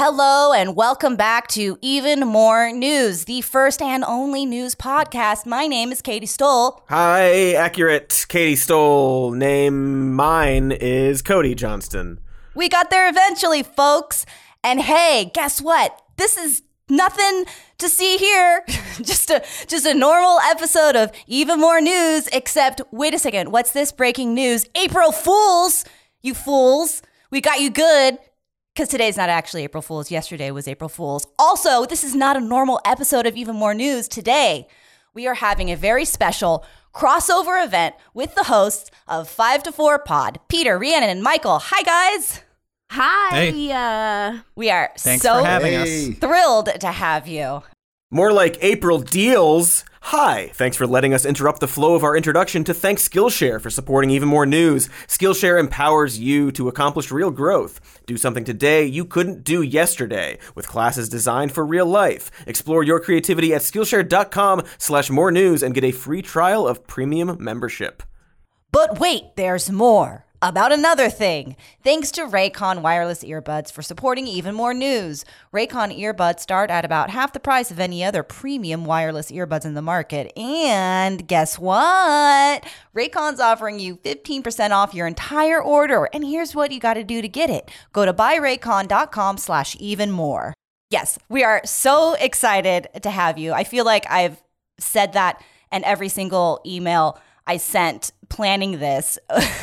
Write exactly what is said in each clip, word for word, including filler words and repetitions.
Hello and welcome back to Even More News, the first and only news podcast. My name is Katie Stoll. Hi, accurate Katie Stoll. Name mine is Cody Johnston. We got there eventually, folks. And hey, guess what? This is nothing to see here. just a just a normal episode of Even More News, except, wait a second, what's this breaking news? April Fools, you fools. We got you good. Because today's not actually April Fool's. Yesterday was April Fool's. Also, this is not a normal episode of Even More News. Today, we are having a very special crossover event with the hosts of five to four Pod, Peter, Rhiannon, and Michael. Hi, guys. Hi. Hey. Uh, We are Thanks so for having Hey. us. thrilled to have you. More like April Deals. Hi, thanks for letting us interrupt the flow of our introduction to thank Skillshare for supporting Even More News. Skillshare empowers you to accomplish real growth. Do something today you couldn't do yesterday with classes designed for real life. Explore your creativity at Skillshare.com slash more news and get a free trial of premium membership. But wait, there's more. About another thing. Thanks to Raycon Wireless Earbuds for supporting Even More News. Raycon earbuds start at about half the price of any other premium wireless earbuds in the market. And guess what? Raycon's offering you fifteen percent off your entire order. And here's what you got to do to get it. Go to buyraycon.com slash even more. Yes, we are so excited to have you. I feel like I've said that in every single email I sent planning this.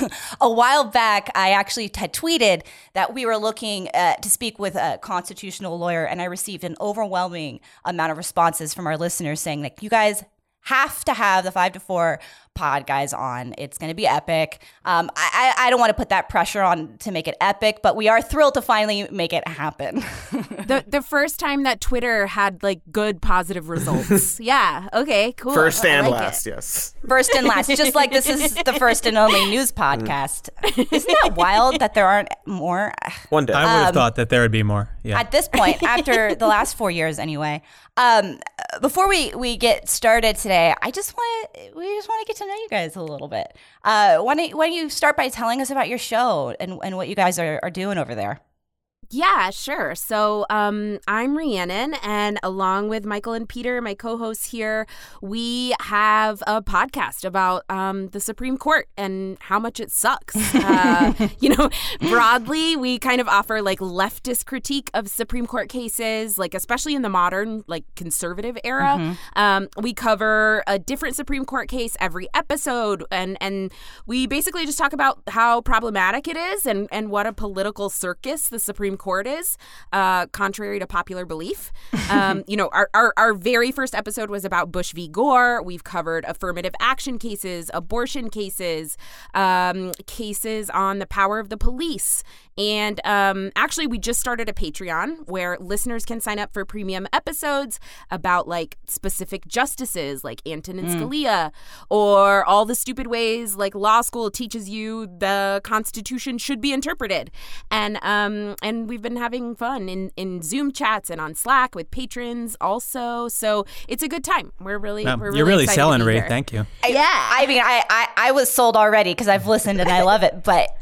A while back, I actually had tweeted that we were looking uh, to speak with a constitutional lawyer, and I received an overwhelming amount of responses from our listeners saying that you guys have to have the five to four Pod guys on. It's going to be epic. Um, I, I don't want to put that pressure on to make it epic, but we are thrilled to finally make it happen. the the first time that Twitter had like good positive results. Yeah. Okay. Cool. First and I like last, it. yes. First and last, just like this is the first and only news podcast. Isn't that wild that there aren't more? One day. I would have Um, thought that there would be more. Yeah. At this point, after the last four years anyway. Um, before we, we get started today, I just want to we just want to get to know you guys a little bit. Uh, why don't, why don't you start by telling us about your show and, and what you guys are, are doing over there? Yeah, sure. So um, I'm Rhiannon, and along with Michael and Peter, my co-hosts here, we have a podcast about um, the Supreme Court and how much it sucks. Uh, you know, broadly, we kind of offer like leftist critique of Supreme Court cases, like especially in the modern, like conservative era. Mm-hmm. Um, we cover a different Supreme Court case every episode, and and we basically just talk about how problematic it is and, and what a political circus the Supreme Court is, uh, contrary to popular belief. Um, you know, our, our, our very first episode was about Bush v. Gore. We've covered affirmative action cases, abortion cases, um, cases on the power of the police. And um, actually, we just started a Patreon where listeners can sign up for premium episodes about like specific justices like Antonin Mm. Scalia, or all the stupid ways like law school teaches you the Constitution should be interpreted. And um, and we've been having fun in, in Zoom chats and on Slack with patrons also. So it's a good time. We're really, No, we're really you're really excited selling, to be Ray. here. Thank you. I, yeah. I mean, I, I, I was sold already because I've listened and I love it. But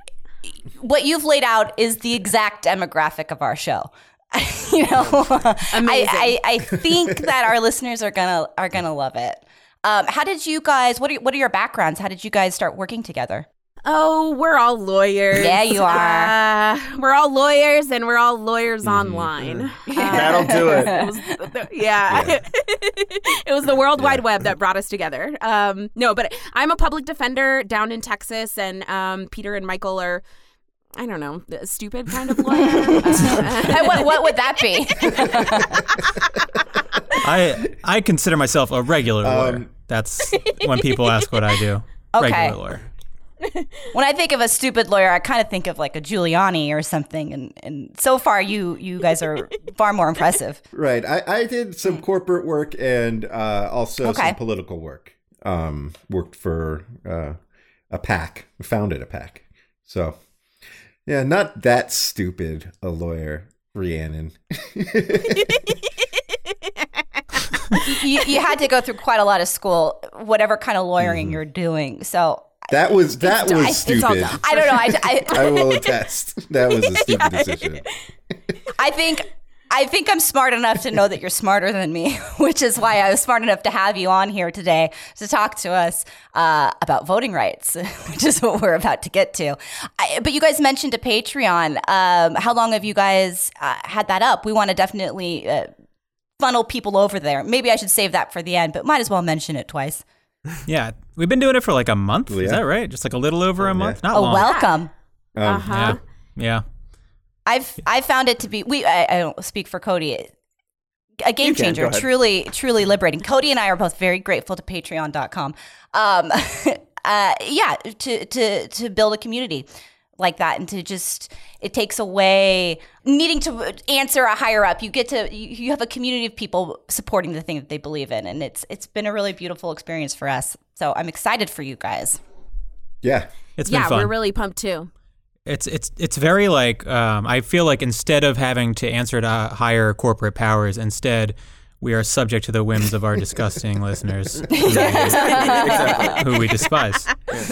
what you've laid out is the exact demographic of our show. you know, Amazing. I, I, I think that our listeners are gonna are gonna love it. Um, how did you guys? What are what are your backgrounds? How did you guys start working together? Oh, we're all lawyers. Yeah, you are. Uh, we're all lawyers, and we're all lawyers online. Uh, That'll do it. it was the, yeah, Yeah. it was the World Wide Web that brought us together. Um, no, but I'm a public defender down in Texas, and um, Peter and Michael are, I don't know, a stupid kind of lawyer. Uh, what, what would that be? I I consider myself a regular lawyer. Um, That's when people ask what I do. Okay. Regular lawyer. When I think of a stupid lawyer, I kind of think of like a Giuliani or something. And, and so far, you you guys are far more impressive. Right. I, I did some corporate work and uh, also Okay. some political work. Um, worked for uh, a PAC, founded a PAC. So, yeah, not that stupid a lawyer, Rhiannon. you, you had to go through quite a lot of school, whatever kind of lawyering Mhm. you're doing. So That was that It's- was it's stupid. all dumb. I don't know. I, I, I will attest. That was a stupid Yeah. decision. I think I think I'm smart enough to know that you're smarter than me, which is why I was smart enough to have you on here today to talk to us uh, about voting rights, which is what we're about to get to. I, but you guys mentioned a Patreon. Um, how long have you guys uh, had that up? We want to definitely uh, funnel people over there. Maybe I should save that for the end, but might as well mention it twice. Yeah, we've been doing it for like a month. Yeah. Is that right? Just like a little over a month? Yeah. Not Oh, long. welcome. Um, Uh-huh. Yeah. Yeah. I've I found it to be we I, I don't speak for Cody, a game You can, changer, go ahead. truly truly liberating. Cody and I are both very grateful to patreon dot com. Um uh yeah, to to to build a community like that, and to just it takes away needing to answer a higher up. You get to you, you have a community of people supporting the thing that they believe in, and it's it's been a really beautiful experience for us. So I'm excited for you guys. yeah. It's been Yeah, fun. we're really pumped too. It's it's it's very like um, I feel like instead of having to answer to higher corporate powers, instead we are subject to the whims of our disgusting listeners who, who we despise.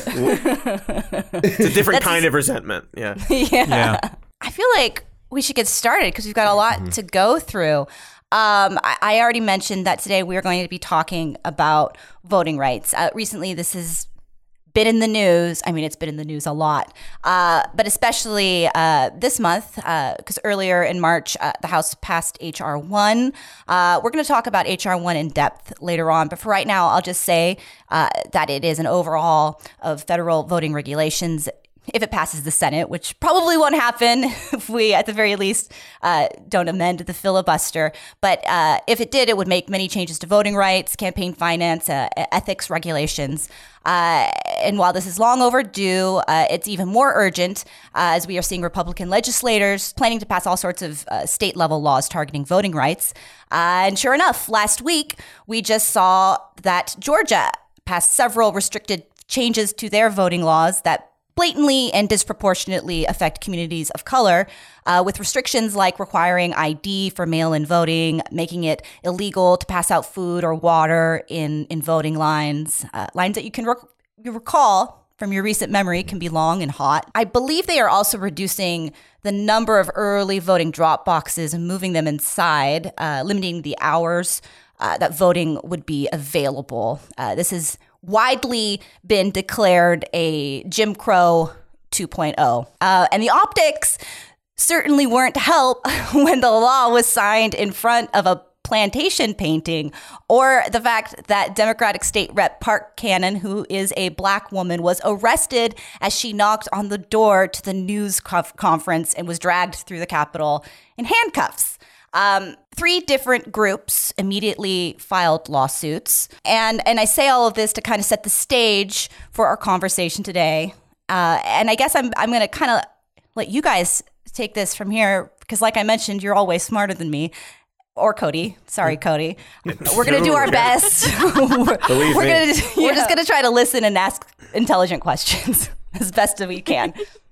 It's a different kind of resentment. Yeah. yeah. Yeah. I feel like we should get started because we've got a lot Mm-hmm. to go through. Um, I, I already mentioned that today we are going to be talking about voting rights. Uh, recently, this has been in the news. I mean, it's been in the news a lot, uh, but especially uh, this month, because earlier in March, uh, the House passed H R one. Uh, we're going to talk about H R one in depth later on, but for right now, I'll just say uh, that it is an overhaul of federal voting regulations. If it passes the Senate, which probably won't happen if we, at the very least, uh, don't amend the filibuster. But uh, if it did, it would make many changes to voting rights, campaign finance, uh, ethics regulations. Uh, and while this is long overdue, uh, it's even more urgent uh, as we are seeing Republican legislators planning to pass all sorts of uh, state-level laws targeting voting rights. Uh, and sure enough, last week, we just saw that Georgia passed several restricted changes to their voting laws that blatantly and disproportionately affect communities of color, uh, with restrictions like requiring I D for mail-in voting, making it illegal to pass out food or water in, in voting lines, uh, lines that you can rec- you recall from your recent memory can be long and hot. I believe they are also reducing the number of early voting drop boxes and moving them inside, uh, limiting the hours uh, that voting would be available. Uh, this is widely been declared a Jim Crow two point oh. Uh, and the optics certainly weren't help when the law was signed in front of a plantation painting, or the fact that Democratic State Rep Park Cannon, who is a black woman, was arrested as she knocked on the door to the news conf- conference and was dragged through the Capitol in handcuffs. Um, three different groups immediately filed lawsuits. And, and I say all of this to kind of set the stage for our conversation today. Uh, and I guess I'm, I'm going to kind of let you guys take this from here, because like I mentioned, you're always smarter than me. Or Cody. Sorry, Cody. We're going to do our best. we're Believe we're me. gonna, we're just going to try to listen and ask intelligent questions as best as we can.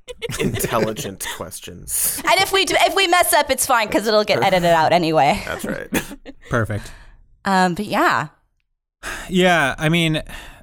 Intelligent questions. And if we do, if we mess up, it's fine because it'll get edited out anyway. That's right. Perfect. Um, but yeah, Yeah, I mean,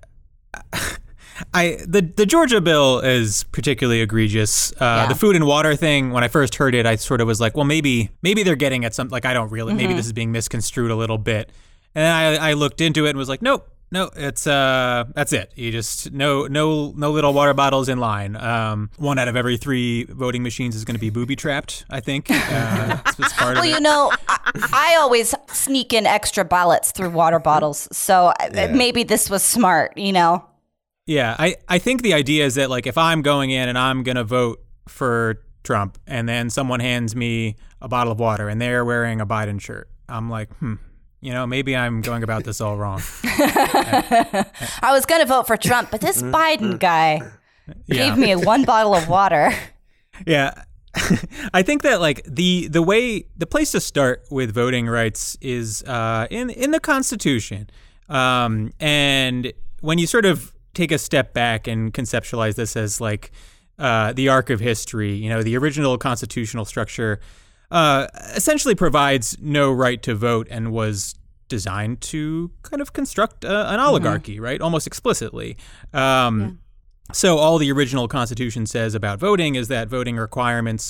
I the the Georgia bill is particularly egregious. Uh, Yeah. The food and water thing, when I first heard it, I sort of was like, well, maybe maybe they're getting at something. Like, I don't really. Mm-hmm. Maybe this is being misconstrued a little bit. And then I, I looked into it and was like, nope, no, it's uh, that's it. You just no no no little water bottles in line. Um, one out of every three voting machines is going to be booby trapped, I think. Uh, it's, it's part well, of it. you know, I, I always sneak in extra ballots through water bottles, so I- Yeah. maybe this was smart. You know, Yeah, I, I think the idea is that, like, if I'm going in and I'm going to vote for Trump and then someone hands me a bottle of water and they're wearing a Biden shirt, I'm like, hmm, you know, maybe I'm going about this all wrong. I was gonna vote for Trump, but this Biden guy Yeah. gave me one bottle of water. Yeah. I think that, like, the the way, the place to start with voting rights is uh, in, in the Constitution. Um, and when you sort of take a step back and conceptualize this as, like, uh, the arc of history, you know, the original constitutional structure uh, essentially provides no right to vote and was designed to kind of construct uh, an oligarchy, mm-hmm. right? Almost explicitly. Um, yeah. So all the original Constitution says about voting is that voting requirements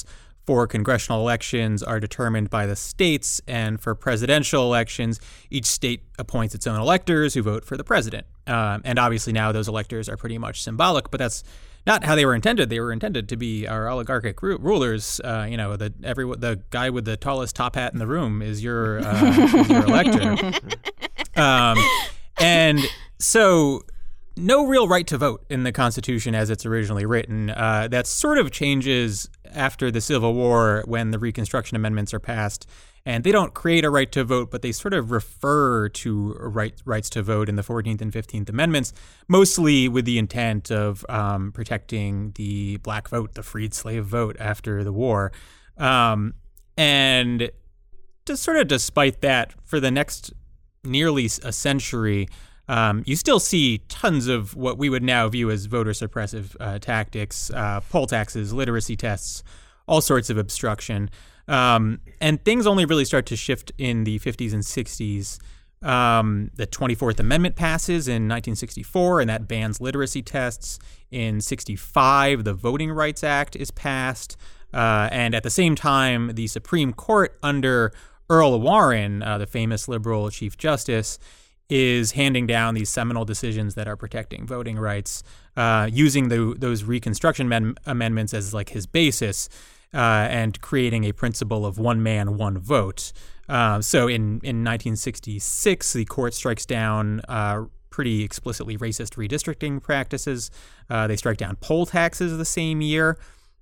for congressional elections are determined by the states, and for presidential elections, each state appoints its own electors who vote for the president. Um, and obviously now those electors are pretty much symbolic, but that's not how they were intended. They were intended to be our oligarchic ru- rulers. Uh, you know, the every the guy with the tallest top hat in the room is your uh, is your elector. Um, and so, no real right to vote in the Constitution as it's originally written. Uh, that sort of changes after the Civil War when the Reconstruction Amendments are passed. And they don't create a right to vote, but they sort of refer to right, rights to vote in the fourteenth and fifteenth Amendments, mostly with the intent of um, protecting the black vote, the freed slave vote after the war. Um, and just sort of despite that, for the next nearly a century, um, you still see tons of what we would now view as voter suppressive uh, tactics, uh, poll taxes, literacy tests, all sorts of obstruction. Um, and things only really start to shift in the fifties and sixties. Um, the twenty-fourth Amendment passes in nineteen sixty-four, and that bans literacy tests. In sixty-five, the Voting Rights Act is passed. Uh, and at the same time, the Supreme Court under Earl Warren, uh, the famous liberal Chief Justice, is handing down these seminal decisions that are protecting voting rights, uh, using the, those Reconstruction men- amendments as like his basis. Uh, and creating a principle of one man, one vote. Uh, so in, in nineteen sixty-six, the court strikes down uh, pretty explicitly racist redistricting practices. Uh, they strike down poll taxes the same year.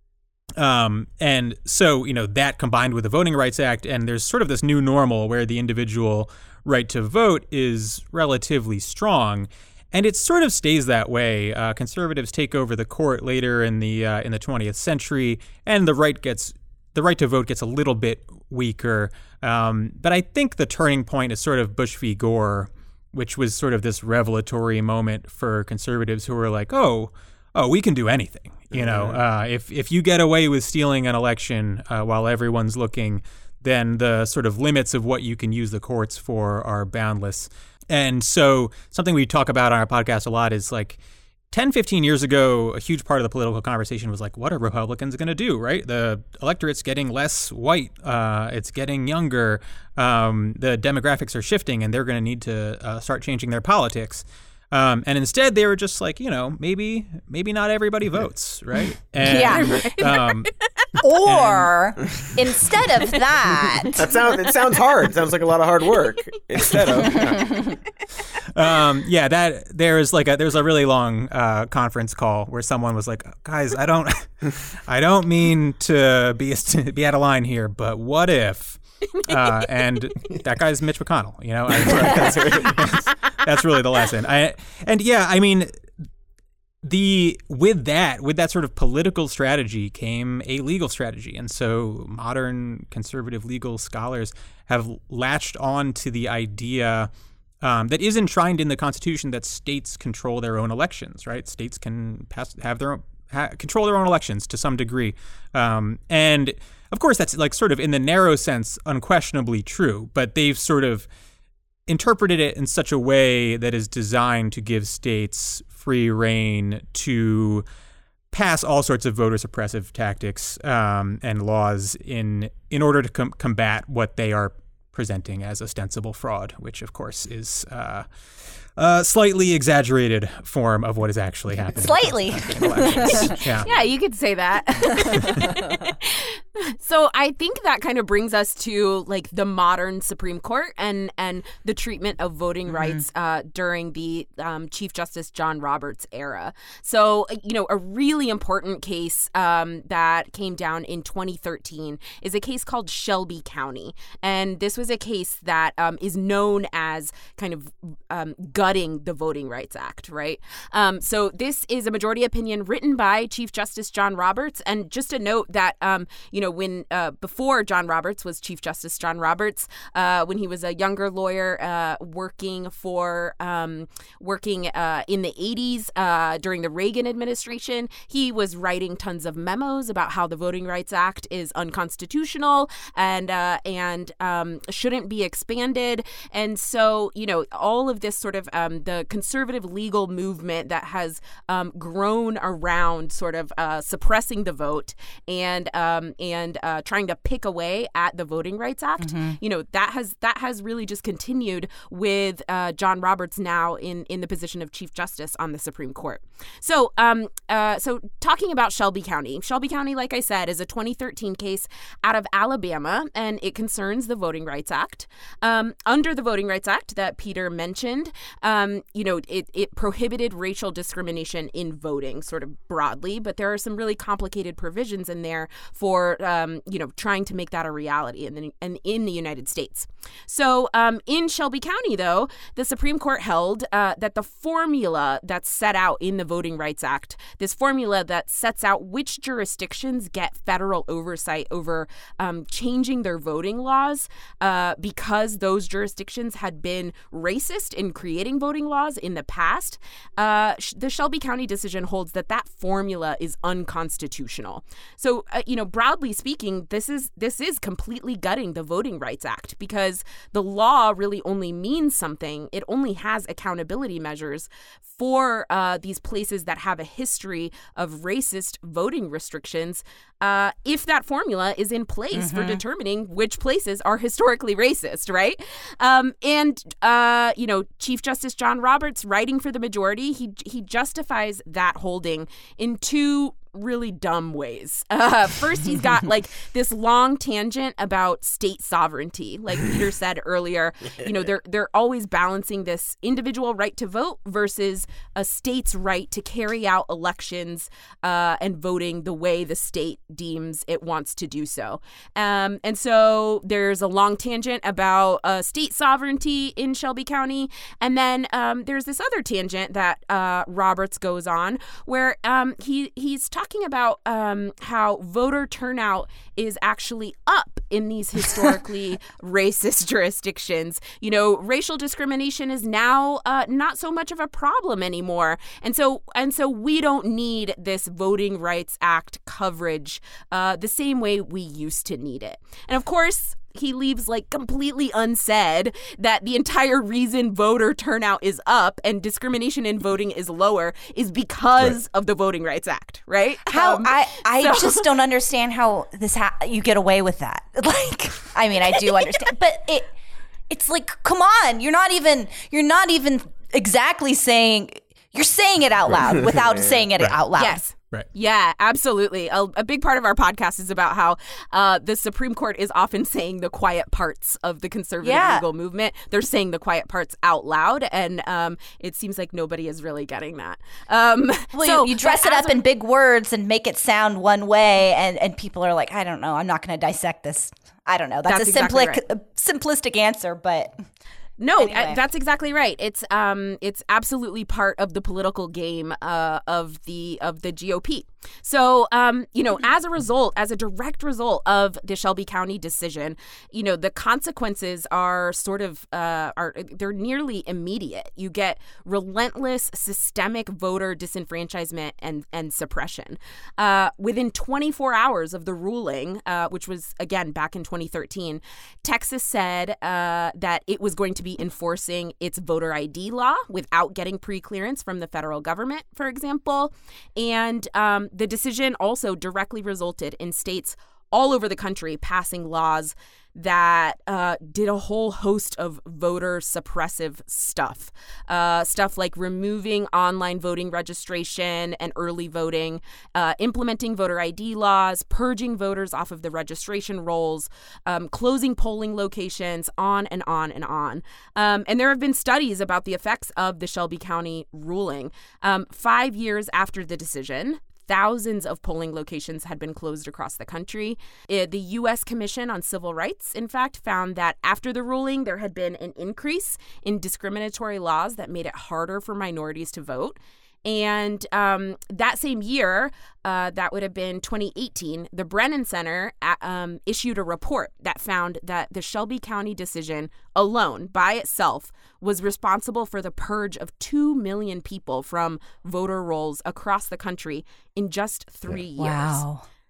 Um, and so, you know, that combined with the Voting Rights Act, and there's sort of this new normal where the individual right to vote is relatively strong. And it sort of stays that way. Uh, conservatives take over the court later in the uh, in the twentieth century, and the right gets the right to vote gets a little bit weaker. Um, but I think the turning point is sort of Bush v. Gore, which was sort of this revelatory moment for conservatives who were like, "Oh, oh, we can do anything." You know, uh, if if you get away with stealing an election uh, while everyone's looking, then the sort of limits of what you can use the courts for are boundless. And so something we talk about on our podcast a lot is like ten, fifteen years ago, a huge part of the political conversation was like, what are Republicans going to do, right? The electorate's getting less white. Uh, it's getting younger. Um, the demographics are shifting, and they're going to need to uh, start changing their politics. Um, and instead, they were just like, you know, maybe maybe not everybody votes, right? And, Yeah. Um, Or instead of that, That sounds it sounds hard. It sounds like a lot of hard work. Instead of um, yeah, that there's like a there's a really long uh, conference call where someone was like, guys, I don't I don't mean to be be out of line here, but what if? Uh, and that guy's Mitch McConnell. You know, I, that's, that's really the lesson. I and yeah, I mean. The with that with that sort of political strategy came a legal strategy, and so modern conservative legal scholars have latched on to the idea um, that is enshrined in the Constitution that states control their own elections. Right, states can pass have their own ha, control their own elections to some degree, um, and of course that's like sort of in the narrow sense unquestionably true. But they've sort of interpreted it in such a way that is designed to give states free rein to pass all sorts of voter suppressive tactics um, and laws in in order to com- combat what they are presenting as ostensible fraud, which of course is uh, a slightly exaggerated form of what is actually happening. Slightly. yeah. Yeah, you could say that. So I think that kind of brings us to like the modern Supreme Court and and the treatment of voting mm-hmm. rights uh, during the um, Chief Justice John Roberts era. So, you know, a really important case um, that came down in twenty thirteen is a case called Shelby County. And this was a case that um, is known as kind of um, gutting the Voting Rights Act, right? Um, so this is a majority opinion written by Chief Justice John Roberts. And just a note that, um, you know, when uh, before John Roberts was Chief Justice John Roberts, uh, when he was a younger lawyer uh, working for um, working uh, in the eighties uh, during the Reagan administration, he was writing tons of memos about how the Voting Rights Act is unconstitutional and uh, and um, shouldn't be expanded. And so, you know, all of this sort of um, the conservative legal movement that has um, grown around sort of uh, suppressing the vote and um, and and uh, trying to pick away at the Voting Rights Act. Mm-hmm. You know, that has that has really just continued with uh, John Roberts now in, in the position of Chief Justice on the Supreme Court. So, um, uh, so talking about Shelby County, Shelby County, like I said, is a twenty thirteen case out of Alabama, and it concerns the Voting Rights Act. Um, under the Voting Rights Act that Peter mentioned, um, you know, it, it prohibited racial discrimination in voting sort of broadly, but there are some really complicated provisions in there for, um, you know, trying to make that a reality in the, in, in the United States. So um, in Shelby County, though, the Supreme Court held uh, that the formula that's set out in the Voting Rights Act, this formula that sets out which jurisdictions get federal oversight over um, changing their voting laws uh, because those jurisdictions had been racist in creating voting laws in the past, uh, the Shelby County decision holds that that formula is unconstitutional. So, uh, you know, broadly speaking, this is this is completely gutting the Voting Rights Act because the law really only means something. It only has accountability measures for uh, these places that have a history of racist voting restrictions uh, if that formula is in place mm-hmm. for determining which places are historically racist, right? Um, and, uh, you know, Chief Justice John Roberts, writing for the majority, he he justifies that holding in two really dumb ways. Uh, first, he's got like this long tangent about state sovereignty. Like Peter said earlier, you know, they're they're always balancing this individual right to vote versus a state's right to carry out elections uh, and voting the way the state deems it wants to do so. Um, and so there's a long tangent about uh, state sovereignty in Shelby County. And then um, there's this other tangent that uh, Roberts goes on where um, he he's talking about um, how voter turnout is actually up in these historically racist jurisdictions. You know, racial discrimination is now uh, not so much of a problem anymore. And so and so we don't need this Voting Rights Act coverage uh, the same way we used to need it. And of course, he leaves like completely unsaid that the entire reason voter turnout is up and discrimination in voting is lower is because right. of the Voting Rights Act, right? How um, I, I so. just don't understand how this ha- you get away with that. Like, I mean, I do understand, but it it's like, come on, you're not even you're not even exactly saying you're saying it out loud without saying it right. out loud. Yes. Right. Yeah, absolutely. A, a big part of our podcast is about how uh, the Supreme Court is often saying the quiet parts of the conservative yeah. legal movement. They're saying the quiet parts out loud, and um, it seems like nobody is really getting that. Um, well, so you, you dress it up a- in big words and make it sound one way, and, and people are like, I don't know, I'm not going to dissect this. I don't know. That's, That's a, exactly simpli- right. a simplistic answer, but... No, anyway. uh, that's exactly right. It's um, it's absolutely part of the political game uh, of the of the G O P. So, um, you know, as a result, as a direct result of the Shelby County decision, you know, the consequences are sort of uh, are they're nearly immediate. You get relentless, systemic voter disenfranchisement and and suppression. Uh, within twenty-four hours of the ruling, uh, which was again back in twenty thirteen, Texas said uh, that it was going to be enforcing its voter I D law without getting pre-clearance from the federal government, for example. And um, the decision also directly resulted in states all over the country passing laws that uh, did a whole host of voter suppressive stuff. Uh, stuff like removing online voting registration and early voting, uh, implementing voter I D laws, purging voters off of the registration rolls, um, closing polling locations, on and on and on. Um, and there have been studies about the effects of the Shelby County ruling. Um, five years after the decision, thousands of polling locations had been closed across the country. It, the U S Commission on Civil Rights, in fact, found that after the ruling, there had been an increase in discriminatory laws that made it harder for minorities to vote. And um, that same year, uh, that would have been twenty eighteen, the Brennan Center um, issued a report that found that the Shelby County decision alone, by itself, was responsible for the purge of two million people from voter rolls across the country in just three years. Wow.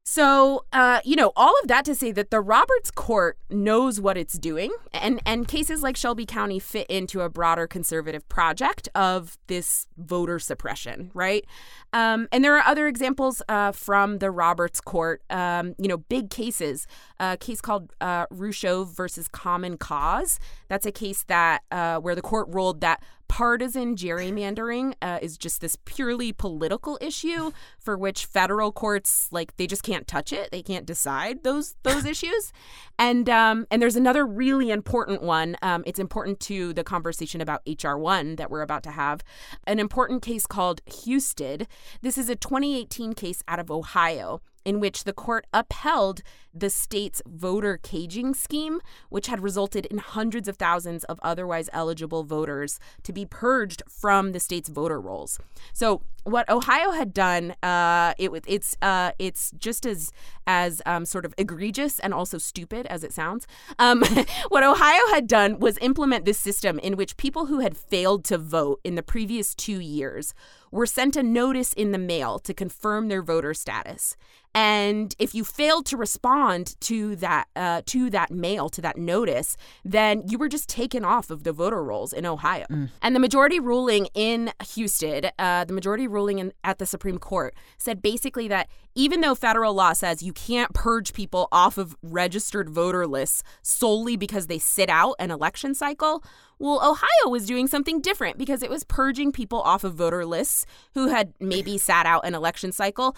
So, uh, you know, all of that to say that the Roberts Court knows what it's doing, and, and cases like Shelby County fit into a broader conservative project of this voter suppression, right? Um, and there are other examples uh, from the Roberts Court, um, you know, big cases. A case called uh, Ruchov versus Common Cause. That's a case that uh, where the court ruled that partisan gerrymandering uh, is just this purely political issue for which federal courts, like, they just can't touch it. They can't decide those those issues. And um, and there's another really important one. Um, it's important to the conversation about H R one that we're about to have. An important case called Husted. This is a twenty eighteen case out of Ohio in which the court upheld the state's voter caging scheme, which had resulted in hundreds of thousands of otherwise eligible voters to be purged from the state's voter rolls. So what Ohio had done, uh, it it's uh, it's just as as um, sort of egregious and also stupid as it sounds. Um, what Ohio had done was implement this system in which people who had failed to vote in the previous two years were sent a notice in the mail to confirm their voter status. And if you failed to respond to that uh, to that mail, to that notice, then you were just taken off of the voter rolls in Ohio. Mm. And the majority ruling in Husted, uh, the majority ruling in, at the Supreme Court, said basically that even though federal law says you can't purge people off of registered voter lists solely because they sit out an election cycle, well, Ohio was doing something different because it was purging people off of voter lists who had maybe sat out an election cycle,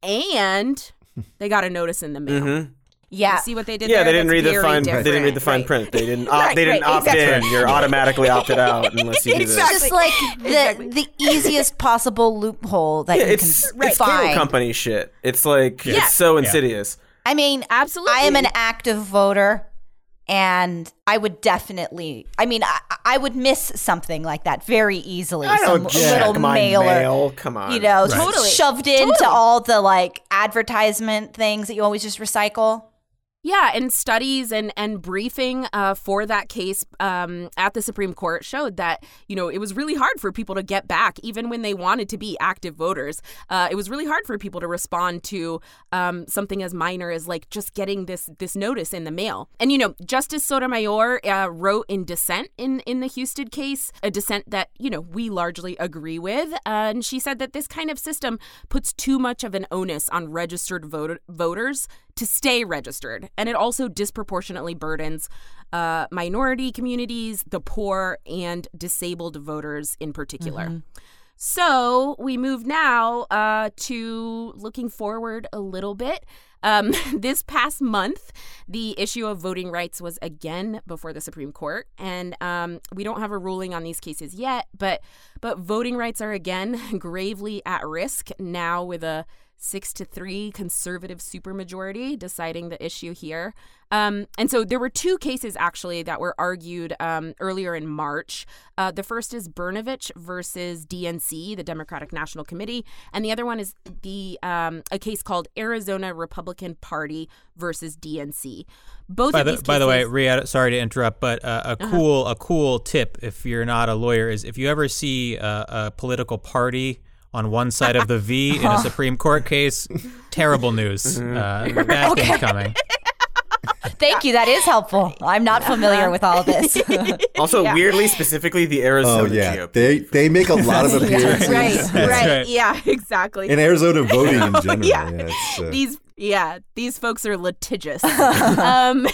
and they got a notice in the mail. Mm-hmm. Yeah, you see what they did? Yeah, there? they didn't That's read the fine. different. They didn't read the fine right. print. They didn't. Opt, right, they didn't right, opt exactly. in. You're automatically opted out unless you do It's this. just like the Exactly. the easiest possible loophole that Yeah, you it's can it's cable find. company shit. It's like Yeah. it's so insidious. I mean, Absolutely. I am an active voter, and I would definitely. I mean, I, I would miss something like that very easily. I Some don't check little my mailer, mail. Come on. you know, Right. Totally. shoved into Totally. all the like advertisement things that you always just recycle. Yeah, and studies and, and briefing uh, for that case um, at the Supreme Court showed that, you know, it was really hard for people to get back, even when they wanted to be active voters. Uh, it was really hard for people to respond to um, something as minor as, like, just getting this this notice in the mail. And, you know, Justice Sotomayor uh, wrote in dissent in, in the Husted case, a dissent that, you know, we largely agree with. Uh, and she said that this kind of system puts too much of an onus on registered voter- voters to stay registered. And it also disproportionately burdens uh, minority communities, the poor, and disabled voters in particular. Mm-hmm. So we move now uh, to looking forward a little bit. Um, this past month, the issue of voting rights was again before the Supreme Court, and um, we don't have a ruling on these cases yet, but but voting rights are again gravely at risk now with a six to three conservative supermajority deciding the issue here. Um, and so there were two cases actually that were argued um, earlier in March. Uh, the first is Brnovich versus D N C, the Democratic National Committee, and the other one is the um, a case called Arizona Republican Party versus D N C. Both by of the, these cases. By the way, Rhea, sorry to interrupt, but uh, a Uh-huh. cool a cool tip if you're not a lawyer is if you ever see a, a political party on one side of the V in a Supreme Court case, terrible news. Uh, bad Okay. things coming. Thank you. That is helpful. I'm not familiar with all of this. Also, Yeah. weirdly, specifically the Arizona Oh yeah, G O P. they they make a lot of appearances. Right, That's right, right. yeah, exactly. In Arizona voting in general. Yeah. yeah it's, uh, these yeah these folks are litigious. um,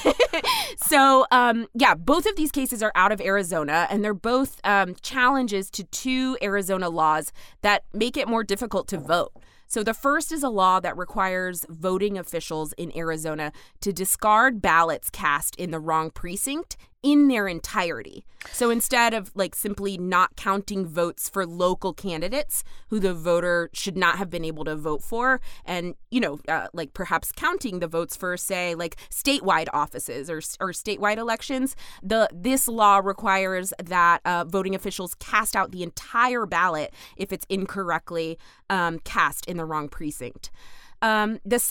so um, yeah both of these cases are out of Arizona, and they're both um, challenges to two Arizona laws that make it more difficult to vote. So the first is a law that requires voting officials in Arizona to discard ballots cast in the wrong precinct in their entirety. So instead of like simply not counting votes for local candidates who the voter should not have been able to vote for, and, you know, uh, like perhaps counting the votes for, say, like statewide offices or, or statewide elections, the this law requires that uh, voting officials cast out the entire ballot if it's incorrectly um, cast in the wrong precinct. Um, the second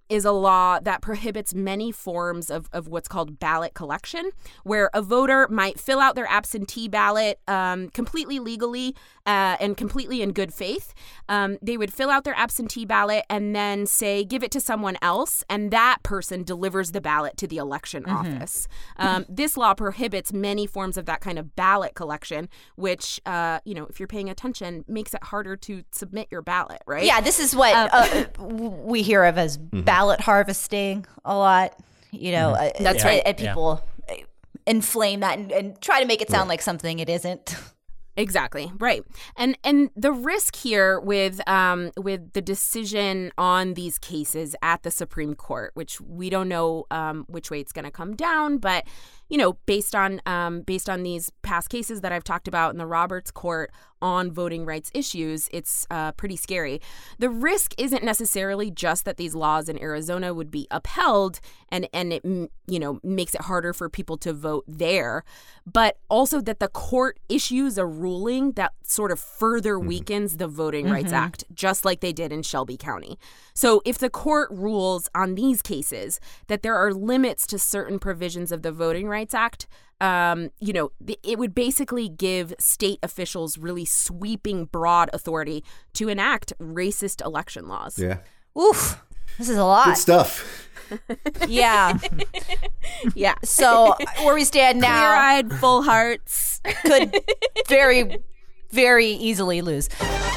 is a law that prohibits many forms of, of what's called ballot collection, where a voter might fill out their absentee ballot um, completely legally uh, and completely in good faith. Um, they would fill out their absentee ballot and then say, give it to someone else, and that person delivers the ballot to the election mm-hmm. office. Um, this law prohibits many forms of that kind of ballot collection, which, uh, you know, if you're paying attention, makes it harder to submit your ballot, right? Yeah, this is what uh, uh, we hear of as mm-hmm. ballot harvesting a lot. You know, mm-hmm. that's uh, right. And people yeah. inflame that and, and try to make it sound right. like something it isn't. Exactly, right. And and the risk here with um, with the decision on these cases at the Supreme Court, which we don't know um, which way it's going to come down, but you know, based on um, based on these past cases that I've talked about in the Roberts Court on voting rights issues, it's uh, pretty scary. The risk isn't necessarily just that these laws in Arizona would be upheld and and it you know makes it harder for people to vote there, but also that the court issues a ruling that sort of further mm-hmm. weakens the Voting mm-hmm. Rights Act, just like they did in Shelby County. So if the court rules on these cases that there are limits to certain provisions of the Voting Rights Act, um, you know, it would basically give state officials really sweeping, broad authority to enact racist election laws. Yeah. Oof. This is a lot. Good stuff. Yeah. Yeah. So where we stand now, clear-eyed, full hearts, could very, very easily lose.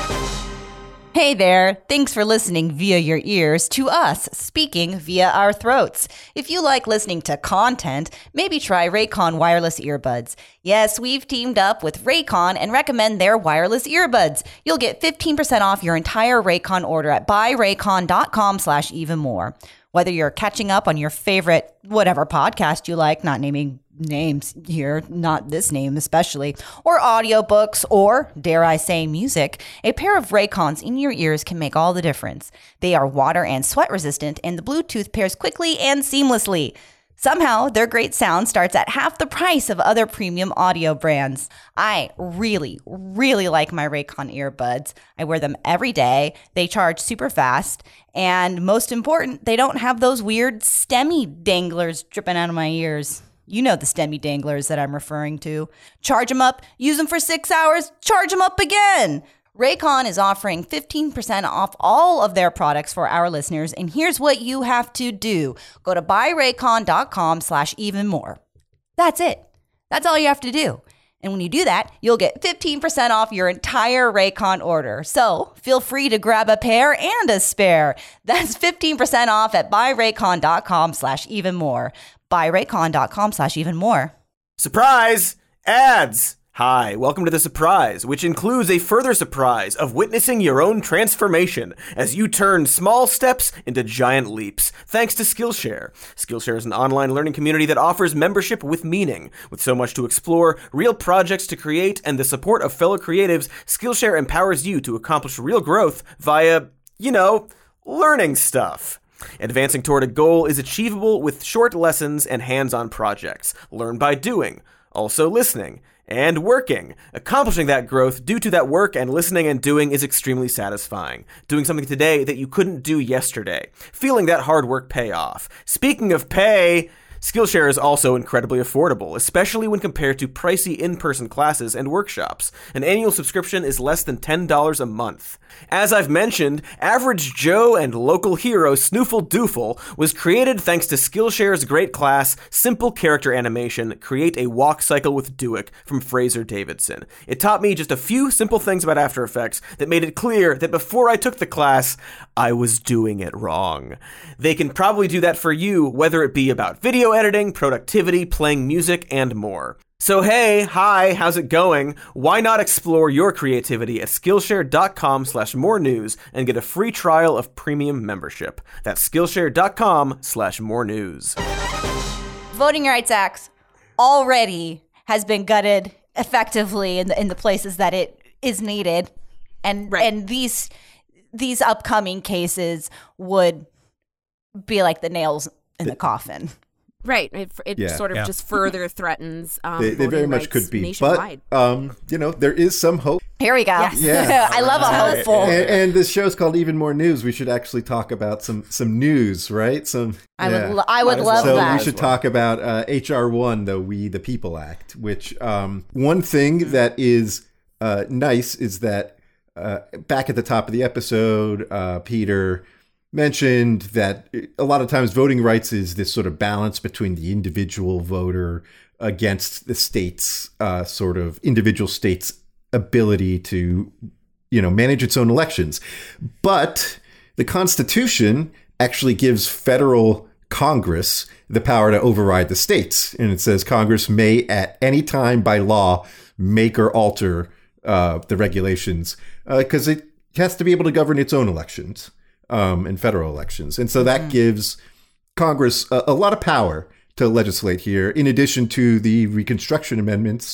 Hey there, thanks for listening via your ears to us speaking via our throats. If you like listening to content, maybe try Raycon wireless earbuds. Yes, we've teamed up with Raycon and recommend their wireless earbuds. You'll get fifteen percent off your entire Raycon order at buyraycon.com slash even more. Whether you're catching up on your favorite whatever podcast you like, not naming names here, not this name especially, or audiobooks, or, dare I say, music, a pair of Raycons in your ears can make all the difference. They are water and sweat resistant, and the Bluetooth pairs quickly and seamlessly. Somehow, their great sound starts at half the price of other premium audio brands. I really, really like my Raycon earbuds. I wear them every day. They charge super fast. And most important, they don't have those weird STEMI danglers dripping out of my ears. You know the STEMI danglers that I'm referring to. Charge them up, use them for six hours, charge them up again. Raycon is offering fifteen percent off all of their products for our listeners, and here's what you have to do. Go to buyraycon.com slash even more. That's it. That's all you have to do. And when you do that, you'll get fifteen percent off your entire Raycon order. So feel free to grab a pair and a spare. That's fifteen percent off at buyraycon.com slash even more. buyraycon.com slash even more. Surprise! Ads! Hi, welcome to The Surprise, which includes a further surprise of witnessing your own transformation as you turn small steps into giant leaps, thanks to Skillshare. Skillshare is an online learning community that offers membership with meaning. With so much to explore, real projects to create, and the support of fellow creatives, Skillshare empowers you to accomplish real growth via, you know, learning stuff. Advancing toward a goal is achievable with short lessons and hands-on projects. Learn by doing, also listening, and working. Accomplishing that growth due to that work and listening and doing is extremely satisfying. Doing something today that you couldn't do yesterday. Feeling that hard work pay off. Speaking of pay, Skillshare is also incredibly affordable, especially when compared to pricey in-person classes and workshops. An annual subscription is less than ten dollars a month. As I've mentioned, Average Joe and local hero Snoofle Doofle was created thanks to Skillshare's great class, Simple Character Animation, Create a Walk Cycle with Duik from Fraser Davidson. It taught me just a few simple things about After Effects that made it clear that before I took the class, I was doing it wrong. They can probably do that for you, whether it be about video editing, productivity, playing music, and more. So hey, hi, how's it going? Why not explore your creativity at Skillshare.com slash more news and get a free trial of premium membership. That's Skillshare.com slash more news. Voting Rights Act already has been gutted effectively in the, in the places that it is needed. And right. and these these upcoming cases would be like the nails in the coffin. Right. It, it Yeah. sort of Yeah. just further threatens um, They, they very voting much rights could be. nationwide. But, um, you know, there is some hope Here we go. Yes. Yeah. I love a hopeful. And, and this show's called Even More News. We should actually talk about some some news, right? Some. I yeah. would, lo- I would Might as love So that. we should talk about uh, H R one, the We the People Act, which um, one thing that is uh, nice is that uh, back at the top of the episode, uh, Peter mentioned that a lot of times voting rights is this sort of balance between the individual voter against the state's uh, sort of individual state's ability to, you know, manage its own elections. But the Constitution actually gives federal Congress the power to override the states. And it says Congress may at any time by law make or alter uh, the regulations because uh, it has to be able to govern its own elections um, and federal elections. And so that mm. gives Congress a, a lot of power to legislate here, in addition to the Reconstruction Amendments,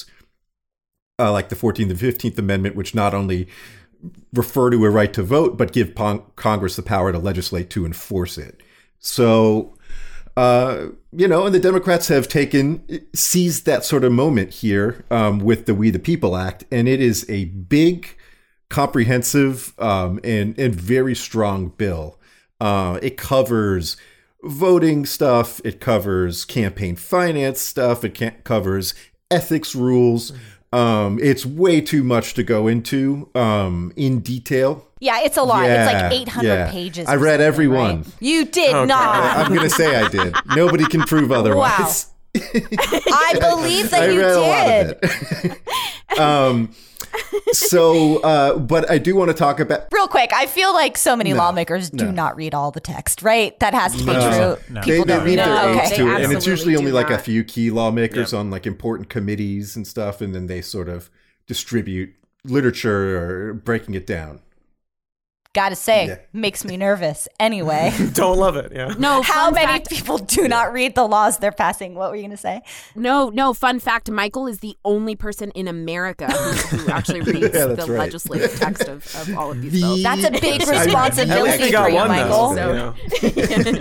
uh, like the fourteenth and fifteenth Amendment, which not only refer to a right to vote, but give pon- Congress the power to legislate to enforce it. So, uh, you know, and the Democrats have taken, seized that sort of moment here um, with the We the People Act, and it is a big, comprehensive, um, and, and very strong bill. Uh, it covers voting stuff, it covers campaign finance stuff, it can- covers ethics rules. Um, it's way too much to go into um, in detail. Yeah, it's a lot. Yeah, it's like eight hundred yeah. pages. I or read something, every right? one. You did Okay. not. I'm going to say I did. Nobody can prove otherwise. I believe that I you read did. a lot of it. um, so, uh, but I do want to talk about. Real quick, I feel like so many No, lawmakers do no. not read all the text, right? That has to be No, true. no. They, People they don't read read their it. aides Okay. to it, and it's absolutely usually only do like a not. few key lawmakers Yeah. on like important committees and stuff, and then they sort of distribute literature or breaking it down. Gotta say, Yeah. makes me nervous. Anyway, Don't love it. Yeah. No, how fun many fact- people do not read the laws they're passing? What were you gonna say? No, no. Fun fact: Michael is the only person in America who, who actually reads Yeah, the that's right. legislative text of, of all of these The- bills. That's a big At least responsibility we got for you, one, Michael. though, So- you know.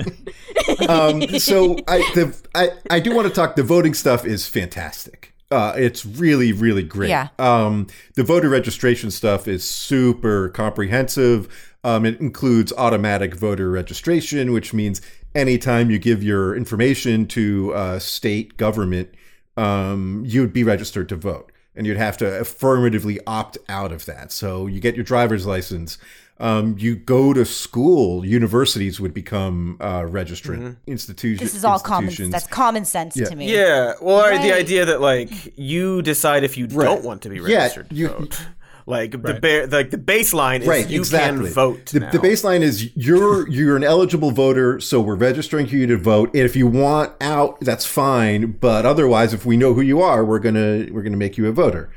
um, so I, the, I, I do want to talk. The voting stuff is fantastic. Uh, it's really, really great. Yeah. Um, the voter registration stuff is super comprehensive. Um, it includes automatic voter registration, which means anytime you give your information to a state government, um, you'd be registered to vote. And you'd have to affirmatively opt out of that. So you get your driver's license. Um, you go to school. Universities would become uh, registrant Mm-hmm. institutions. This is all common. institutions. That's common sense Yeah. to me. Yeah. Well, Right. the idea that like you decide if you Right. don't want to be Yeah, registered to you- vote. Like the Right. ba- like the baseline is Right, you exactly. can vote. The, now. the baseline is you're you're an eligible voter, so we're registering you to vote. If you want out, that's fine. But otherwise, if we know who you are, we're gonna we're gonna make you a voter.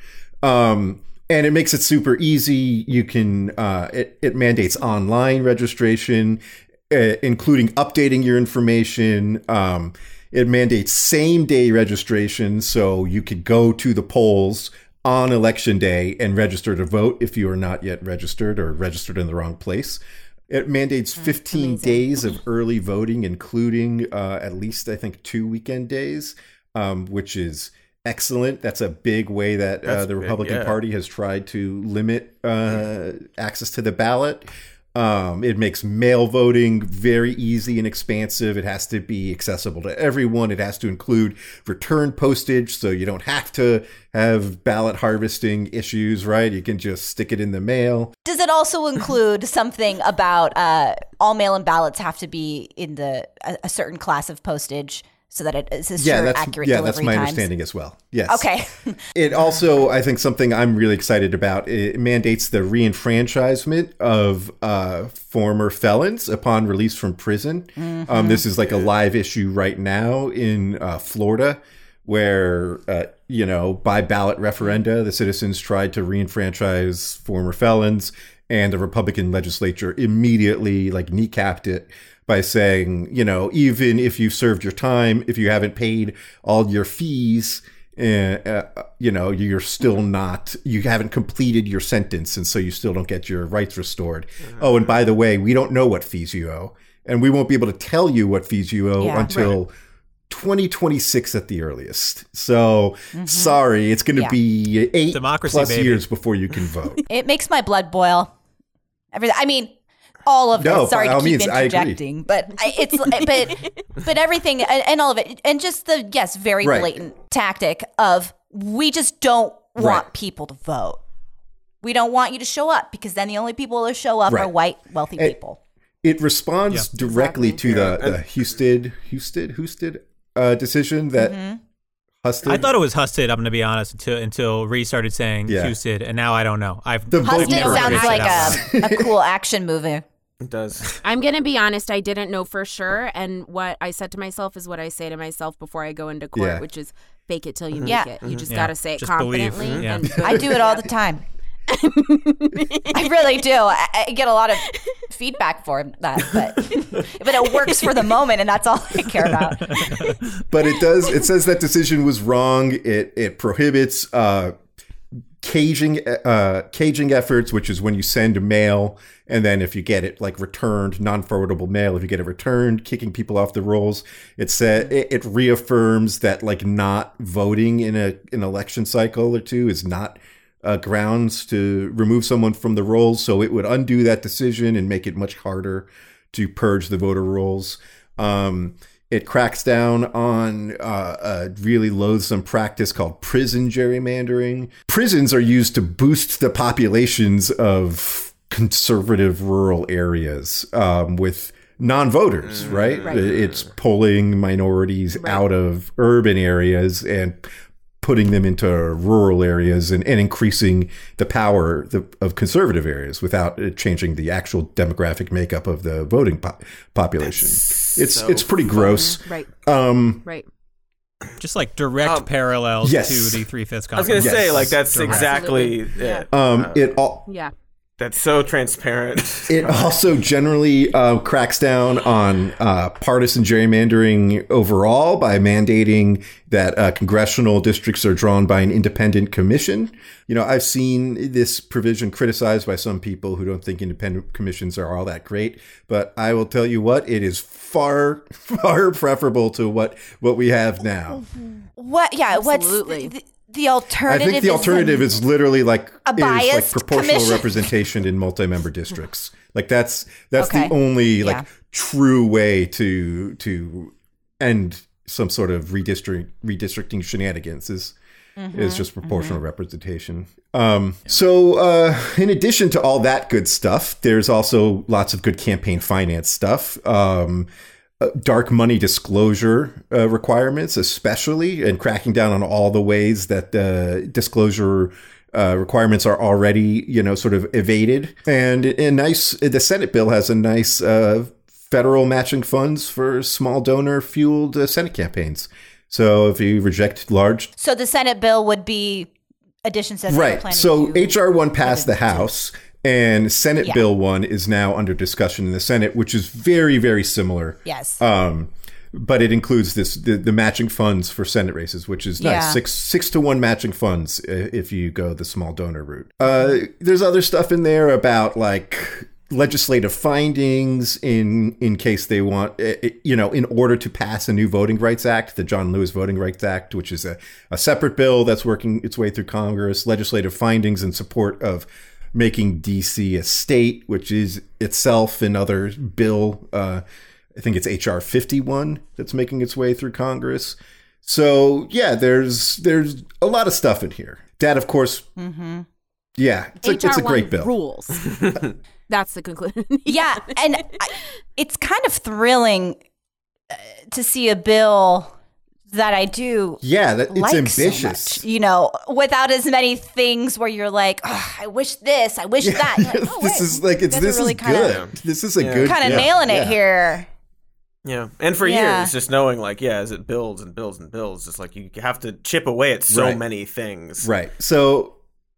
Um, and it makes it super easy. You can uh, it, it mandates online registration, uh, including updating your information. Um, it mandates same day registration, so you could go to the polls on election day and register to vote if you are not yet registered or registered in the wrong place. It mandates fifteen days of early voting, including uh, at least, I think, two weekend days, um, which is excellent. That's a big way that uh, That's the big, Republican yeah. Party has tried to limit uh, access to the ballot. Um, it makes mail voting very easy and expansive. It has to be accessible to everyone. It has to include return postage, so you don't have to have ballot harvesting issues, right? You can just stick it in the mail. Does it also include something about uh, all mail-in ballots have to be in the a, a certain class of postage so that it is Yeah, sure that's accurate yeah, delivery that's my times? understanding as well. Yes. Okay. It also, I think, something I'm really excited about. It mandates the reenfranchisement of uh, former felons upon release from prison. Mm-hmm. Um, this is like a live issue right now in uh, Florida, where uh, you know, by ballot referenda, the citizens tried to reenfranchise former felons, and the Republican legislature immediately like kneecapped it by saying, you know, even if you served your time, if you haven't paid all your fees, uh, uh, you know, you're still not, you haven't completed your sentence, and so you still don't get your rights restored. Mm-hmm. Oh, and by the way, we don't know what fees you owe, and we won't be able to tell you what fees you owe Yeah. until twenty twenty-six at the earliest. So mm-hmm. sorry, it's going to yeah. be eight Democracy, plus baby. years before you can vote. It makes my blood boil. Every, I mean, all of no, it. Sorry by to all keep means, I interjecting, but I, it's but but everything and, and all of it, and just the yes, very Right. blatant tactic of we just don't want Right. people to vote. We don't want you to show up because then the only people that show up Right. are white, wealthy And- people. It responds Yeah. directly Exactly. to the, Yeah. the Husted, Husted, Husted uh, decision that Mm-hmm. Husted. I thought it was Husted, I'm going to be honest, until until Ree started saying Yeah. Husted, and now I don't know. I've The vote Huston never sounds figured like it out. a, a cool action movie. It does. I'm going to be honest, I didn't know for sure. And what I said to myself is what I say to myf before I go into court, Yeah. which is fake it till you make Yeah. it. You just Yeah. got to say it Just believe. confidently. Yeah. And I do it all the time. I really do. I, I get a lot of feedback for that, but but it works for the moment, and that's all I care about. But it does. It says that decision was wrong. It it prohibits uh, caging uh, caging efforts, which is when you send mail and then if you get it like returned, non-forwardable mail, if you get it returned, kicking people off the rolls. It said it, it reaffirms that like not voting in a an election cycle or two is not uh, grounds to remove someone from the rolls. So it would undo that decision and make it much harder to purge the voter rolls. Um, It cracks down on uh, a really loathsome practice called prison gerrymandering. Prisons are used to boost the populations of conservative rural areas um, with non-voters, right? Right. It's pulling minorities Right. out of urban areas and putting them into rural areas and, and increasing the power the, of conservative areas without it changing the actual demographic makeup of the voting po- population. It's so it's pretty gross. right, Um, right. just like direct Um, parallels yes. to the Three-Fifths I was gonna Conference. say Yes. like that's Direct. exactly Absolutely. it. um, it all. Yeah. That's so transparent. It also generally uh, cracks down on uh, partisan gerrymandering overall by mandating that uh, congressional districts are drawn by an independent commission. You know, I've seen this provision criticized by some people who don't think independent commissions are all that great. But I will tell you what, it is far, far preferable to what, what we have now. What? Yeah. Absolutely. What's the, the alternative? I think the alternative is, is literally like A is like biased proportional commission. representation in multi-member districts. Like that's that's Okay. the only like Yeah. true way to to end some sort of redistrict redistricting shenanigans is Mm-hmm. is just proportional representation. Um, so uh, in addition to all that good stuff, there's also lots of good campaign finance stuff. Um, Uh, dark money disclosure uh, requirements, especially, and cracking down on all the ways that uh, disclosure uh, requirements are already, you know, sort of evaded. And a nice, the Senate bill has a nice uh, federal matching funds for small donor fueled uh, Senate campaigns. So if you reject large, so the Senate bill would be additions that they were right? planning So to- H R one passed the House. And Senate Yeah. Bill one is now under discussion in the Senate, which is very, very similar. Yes. Um, but it includes this the, the matching funds for Senate races, which is nice. Yeah. Six six to one matching funds uh, if you go the small donor route. Uh, there's other stuff in there about like legislative findings in in case they want, uh, you know, in order to pass a new Voting Rights Act, the John Lewis Voting Rights Act, which is a, a separate bill that's working its way through Congress. Legislative findings in support of making D C a state, which is itself another bill. Uh, I think it's H R fifty-one that's making its way through Congress. So yeah, there's there's a lot of stuff in here. That, of course, Mm-hmm. yeah, it's a, it's a great bill. Rules. That's the conclusion. Yeah, and I, it's kind of thrilling uh, to see a bill that I do Yeah, that, it's like ambitious. so much, you know, without as many things where you're like, oh, I wish this, I wish that. You're like, oh, this wait, is like it's you guys this are really is kinda, good. This is a Yeah. good Kind of yeah, nailing it yeah. here. Yeah, and for Yeah. years, just knowing like, yeah, as it builds and builds and builds, it's like you have to chip away at so Right. many things. Right. So,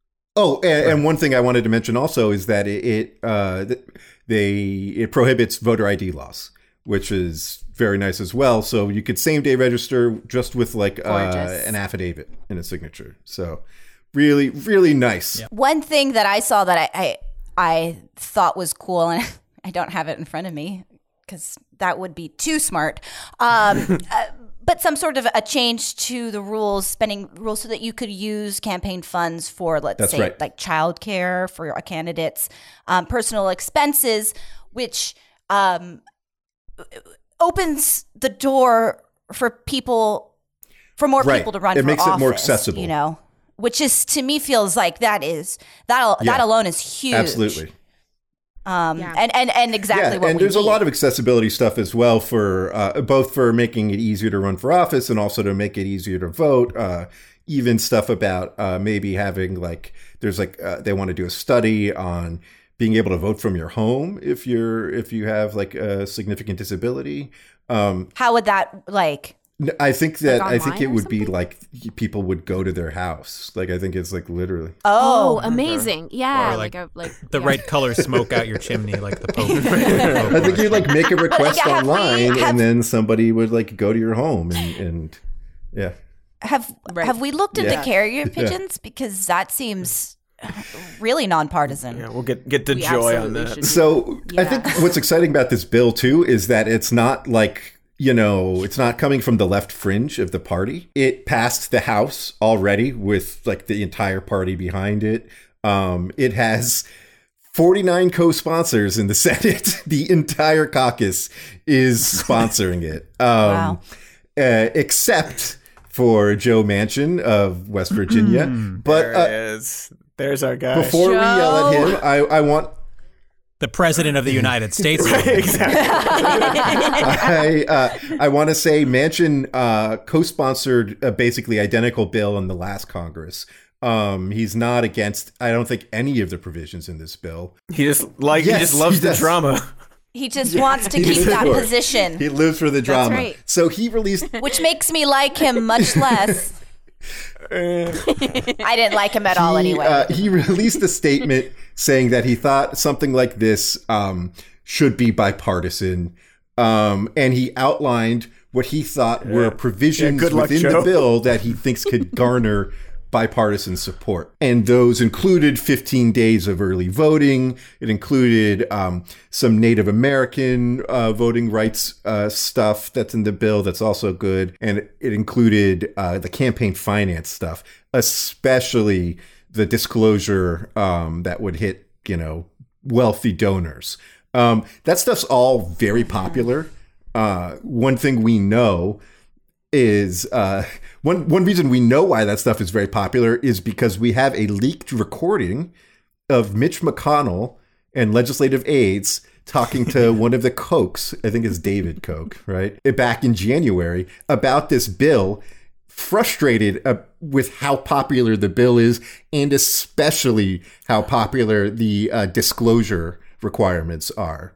oh, and, and one thing I wanted to mention also is that it, it uh, th- they it prohibits voter I D laws, which is very nice as well. So you could same day register just with like uh, Gorgeous. an affidavit and a signature. So really, really nice. Yeah. One thing that I saw that I, I, I thought was cool, and I don't have it in front of me because that would be too smart. Um, uh, but some sort of a change to the rules, spending rules, so that you could use campaign funds for, let's That's say, right. like childcare for your candidates, um, personal expenses, which um, opens the door for people, for more Right. people to run It for makes office. it more accessible. You know, which is, to me, feels like that is that Yeah. that alone is huge. Absolutely. Um, Yeah. and, and, and exactly Yeah, what and we there's need. a lot of accessibility stuff as well for uh, both for making it easier to run for office and also to make it easier to vote. Uh, even stuff about uh, maybe having like there's like uh, they want to do a study on being able to vote from your home if you're if you have like a significant disability. Um, How would that, like, n- I think that Like I think online it or would be something? like people would go to their house. Like I think it's like literally. Oh, oh, amazing. Yeah. Or like, like a like The yeah. right color smoke out your chimney like the Pope. I think you like make a request yeah, have we- online have- and then somebody would like go to your home and, and yeah. have Right. have we looked into Yeah. carrier Yeah. pigeons? Because that seems really nonpartisan. Yeah, we'll get get to We Joy on absolutely that. should. So I Yeah. think what's exciting about this bill too is that it's not like, you know, it's not coming from the left fringe of the party. It passed the House already with like the entire party behind it. Um, it has forty-nine co-sponsors in the Senate. The entire caucus is sponsoring it. Um, Wow. uh, except for Joe Manchin of West Virginia. But There uh, it is. There's our guy. before we yell at him, I, I want The President of the United States. exactly. I uh, I want to say Manchin uh, co-sponsored a basically identical bill in the last Congress. Um, he's not against, I don't think, any of the provisions in this bill. He just like Yes, he just loves he the does. drama. He just wants to He keep lives that for it. position, He lives for the drama. right. So he released. which makes me like him much less. I didn't like him at all he, anyway. uh, he released a statement saying that he thought something like this um, should be bipartisan, um, and he outlined what he thought were provisions Yeah, good luck, within Joe. the bill that he thinks could garner bipartisan support. And those included fifteen days of early voting. It included um, some Native American uh, voting rights uh, stuff that's in the bill that's also good. And it included uh, the campaign finance stuff, especially the disclosure um, that would hit, you know, wealthy donors. Um, that stuff's all very popular. Uh, one thing we know is uh, one one reason we know why that stuff is very popular is because we have a leaked recording of Mitch McConnell and legislative aides talking to one of the Kochs, I think it's David Koch, right? Back in January about this bill, frustrated uh, with how popular the bill is and especially how popular the uh, disclosure requirements are.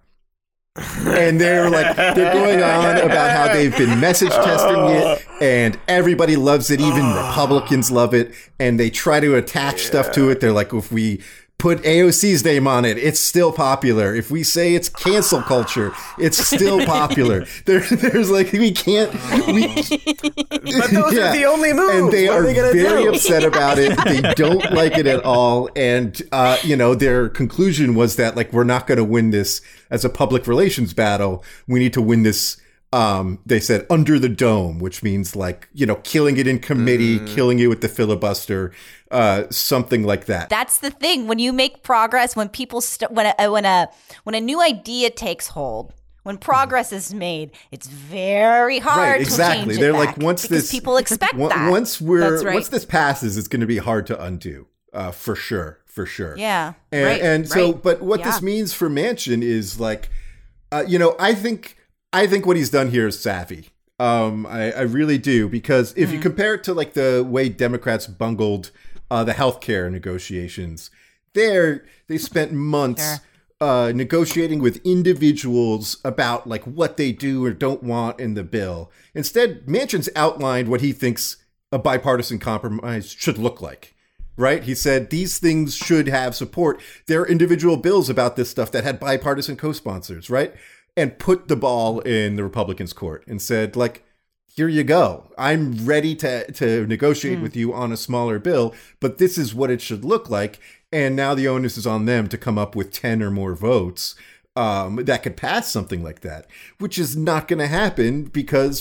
And they're like, they're going on about how they've been message testing it and everybody loves it. Even Republicans love it. And they try to attach stuff to it. They're like, if we put A O C's name on it, it's still popular. If we say it's cancel culture, it's still popular. There, there's like, we can't. We, But those are the only moves. And they What are, are they gonna very do? upset about it. They don't like it at all. And, uh, you know, their conclusion was that, like, we're not going to win this as a public relations battle. We need to win this, um, they said, under the dome, which means, like, you know, killing it in committee, Mm. killing it with the filibuster, uh, something like that. That's the thing. When you make progress, when people st- when a when a when a new idea takes hold, when progress is made, it's very hard Right, to exactly. change it They're back like, once because this people expect on- that. Once we're That's right. once this passes, it's going to be hard to undo, uh, for sure, for sure. Yeah. And, Right, and so, right. but what Yeah. this means for Manchin is like, uh, you know, I think I think what he's done here is savvy. Um, I, I really do, because if Mm-hmm. you compare it to like the way Democrats bungled uh, the healthcare negotiations, there they spent months. Sure. Uh, negotiating with individuals about like what they do or don't want in the bill. Instead, Manchin's outlined what he thinks a bipartisan compromise should look like. Right? He said these things should have support. There are individual bills about this stuff that had bipartisan co-sponsors, right? And put the ball in the Republicans' court and said, like, here you go. I'm ready to to negotiate with you on a smaller bill, but this is what it should look like. And now the onus is on them to come up with ten or more votes um, that could pass something like that, which is not going to happen because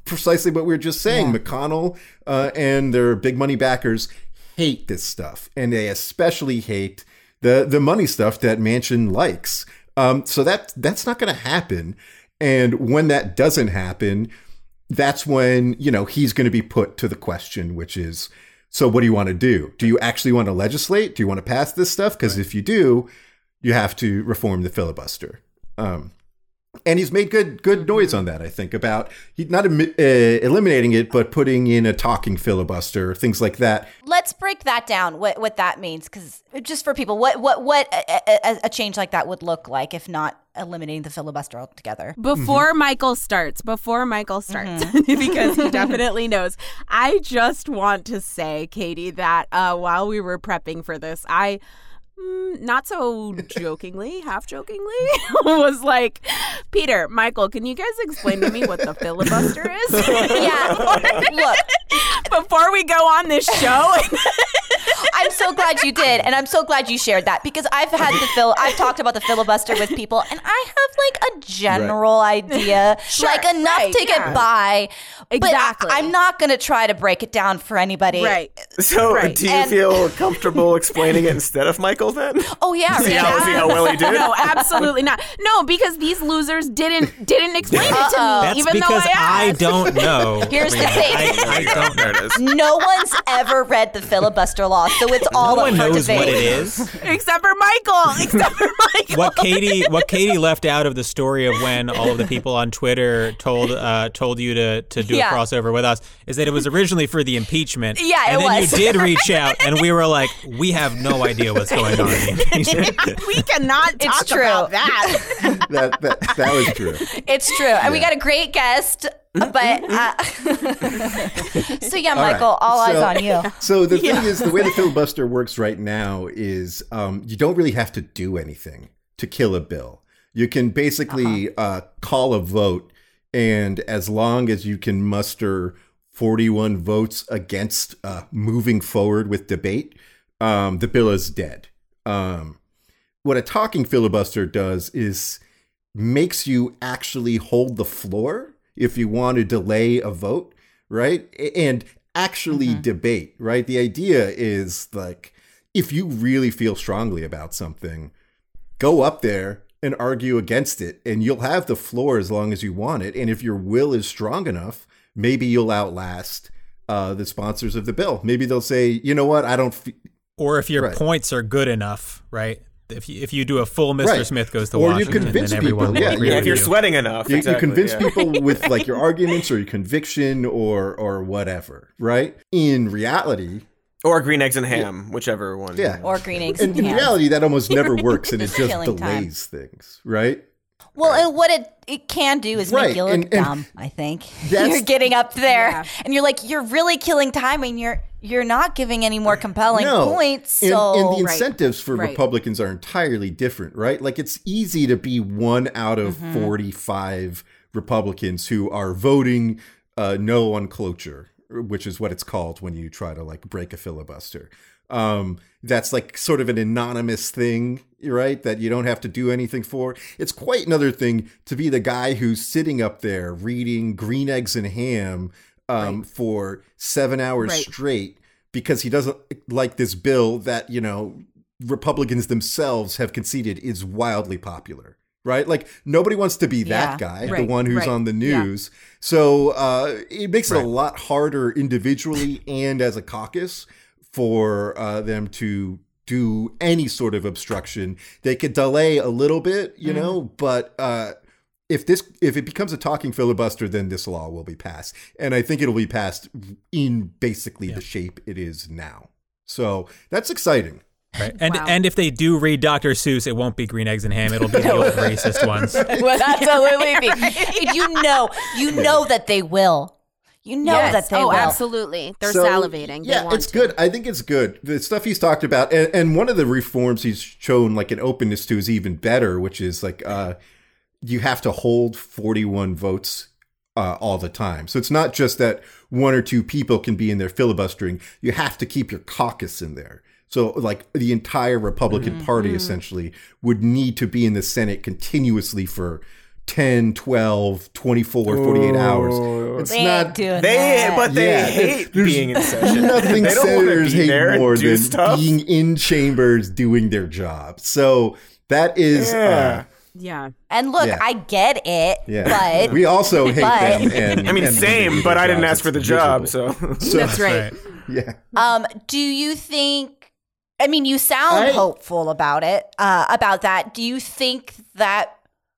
precisely what we were just saying. Yeah. McConnell uh, and their big money backers hate this stuff, and they especially hate the the money stuff that Manchin likes. Um, so that that's not going to happen. And when that doesn't happen, that's when, you know, he's going to be put to the question, which is, so what do you want to do? Do you actually want to legislate? Do you want to pass this stuff? Because if you do, you have to reform the filibuster. Um, and he's made good good noise on that, I think, about he not emi- uh, eliminating it, but putting in a talking filibuster, things like that. Let's break that down, what what that means, because just for people, what what what a, a, a change like that would look like if not eliminating the filibuster altogether. Before Mm-hmm. Michael starts, before Michael starts, Mm-hmm. because he definitely knows, I just want to say, Katie, that uh, while we were prepping for this, I, mm, not so jokingly, half jokingly, was like, Peter, Michael, can you guys explain to me what the filibuster is? Yeah, look, Before we go on this show. I'm so glad you did, and I'm so glad you shared that, because I've had the fil- I've talked about the filibuster with people, and I have like a general idea, Sure, like enough right, to yeah. get by. Exactly. But I, I'm not going to try to break it down for anybody. Right. So, Right. do you And- feel comfortable explaining it instead of Michael then? Oh yeah, See really. how, see how well he did? No, absolutely not. No, because these losers didn't didn't explain it to me, That's even because though I I asked. don't know. Here's the Sabrina. thing. I, I don't There know. it is. No one's ever read the filibuster law, so it's all No up one for knows debate. what it is. Except for Michael. Except for Michael. What Katie, what Katie left out of the story of when all of the people on Twitter told uh, told you to, to do Yeah. a crossover with us is that it was originally for the impeachment. Yeah, and it then was. you did reach out, and we were like, we have no idea what's going on in the impeachment. We cannot It's talk true. about that. That that, that was true. It's true, and we got a great guest. But uh, so yeah, Michael, all, right. eyes So- on you. So the thing is, the way the filibuster works right now is um, you don't really have to do anything to kill a bill. You can basically uh, call a vote, and as long as you can muster forty-one votes against uh, moving forward with debate, um, the bill is dead. Um, what a talking filibuster does is makes you actually hold the floor if you want to delay a vote, right? And actually Mm-hmm. debate, right? The idea is like, if you really feel strongly about something, go up there and argue against it, and you'll have the floor as long as you want it. And if your will is strong enough, maybe you'll outlast uh, the sponsors of the bill. Maybe they'll say, you know what, I don't feel... Or if your Right. points are good enough, right? If you, if you do a full Mister Right. Smith goes to Or you Washington, convince then everyone people, will yeah, agree yeah, Yeah, with if you're you. sweating enough. You, exactly, you convince yeah. people with like your arguments or your conviction or or whatever, right? In reality, Or green eggs and ham, whichever one. Yeah. Or green eggs in, and in ham. reality, that almost never works, and it Just just killing time. delays things, right? Well, and what it it can do is Right, make you look and- and dumb. I think that's- you're getting up there, Yeah. and you're like, you're really killing time, and you're you're not giving any more compelling No, points. and, So and the Right. incentives for Right. Republicans are entirely different, right? Like it's easy to be one out of Mm-hmm. forty-five Republicans who are voting uh, no on cloture, which is what it's called when you try to like break a filibuster. Um, that's like sort of an anonymous thing, right? That you don't have to do anything for. It's quite another thing to be the guy who's sitting up there reading Green Eggs and Ham um, for seven hours Right. straight because he doesn't like this bill that, you know, Republicans themselves have conceded is wildly popular. Right? Like nobody wants to be that Yeah. guy, the Right, one who's right. on the Yeah. news. So uh, it makes it Right. a lot harder individually and as a caucus for uh, them to do any sort of obstruction. They could delay a little bit, you know, but uh, if this if it becomes a talking filibuster, then this law will be passed, and I think it'll be passed in basically the shape it is now. So that's exciting. Right. And Wow. and if they do read Doctor Seuss, it won't be green eggs and ham. It'll be the old racist ones. well, absolutely, be. And you know, you know that they will. You know Yes. that they oh, will. absolutely. They're So, salivating. They Yeah, want it's to. good. I think it's good. The stuff he's talked about, and, and one of the reforms he's shown like an openness to is even better, which is like uh, you have to hold forty-one votes uh, all the time. So it's not just that one or two people can be in there filibustering. You have to keep your caucus in there. So like the entire Republican Mm-hmm. Party essentially would need to be in the Senate continuously for ten, twelve, twenty-four, forty-eight hours. It's They not ain't doing They, that. but they Yeah, hate there's being in session. Nothing they don't wanna senators be hate there and more do than stuff. being in chambers doing their job. So that is, Yeah. uh, Yeah. And look, Yeah. I get it, yeah. but we also hate but- them. And, I mean, and same, do but their I didn't jobs. ask for the It's job, miserable. so. That's right. Yeah. um, do you think? I mean, you sound I- hopeful about it. Uh, about that, do you think that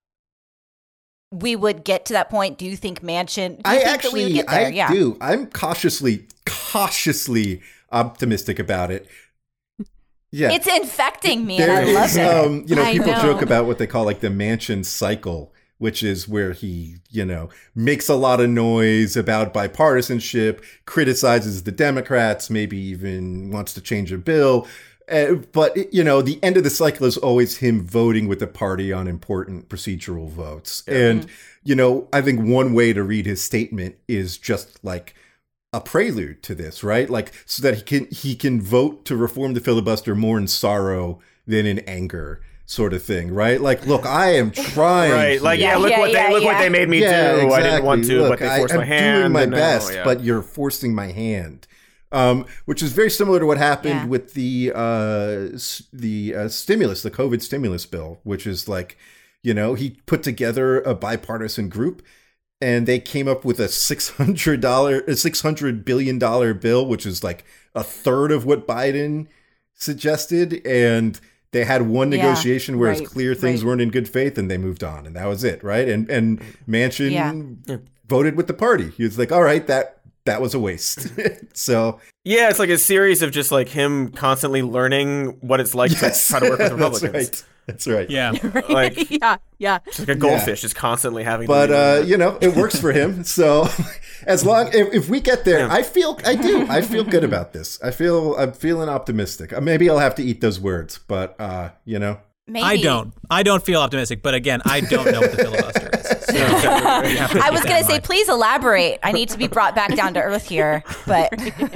we would get to that point? Do you think Manchin? Do you I think actually, that we would get there? I yeah. do. I'm cautiously, cautiously optimistic about it. Yeah. It's infecting me, There and I love is, it. um, you know, I people know. joke about what they call like the Manchin cycle, which is where he, you know, makes a lot of noise about bipartisanship, criticizes the Democrats, maybe even wants to change a bill. Uh, but, you know, the end of the cycle is always him voting with the party on important procedural votes. And, you know, I think one way to read his statement is just like a prelude to this, right? Like, so that he can he can vote to reform the filibuster more in sorrow than in anger, sort of thing, right? Like, look, I am trying. Right, like here. yeah, look Yeah, what yeah, they look what yeah. they made me Yeah, do. I didn't want exactly. to, Look, but they forced I, my I'm hand. doing my and, oh, best, yeah. but you're forcing my hand. Um, which is very similar to what happened Yeah. with the uh, s- the uh, stimulus, the COVID stimulus bill, which is like, you know, he put together a bipartisan group, and they came up with a six hundred dollar, a six hundred billion dollar bill, which is like a third of what Biden suggested, and they had one Yeah, negotiation where right, it's clear things right. weren't in good faith, and they moved on, and that was it, right? And and Manchin Yeah. voted with the party. He was like, all right, that that was a waste. So Yeah, it's like a series of just like him constantly learning what it's like yes, to try to work with that's Republicans. right. That's right. Yeah. Like, yeah. Yeah. it's like a goldfish is constantly having. But to uh, you know, it works for him. So as long if, if we get there, Yeah. I feel I do. I feel good about this. I feel I'm feeling optimistic. Uh, Maybe I'll have to eat those words, but uh, you know. Maybe. I don't. I don't feel optimistic, but again, I don't know what the filibuster is. So you have to I keep was that going in to say, mind. please elaborate. I need to be brought back down to earth here, but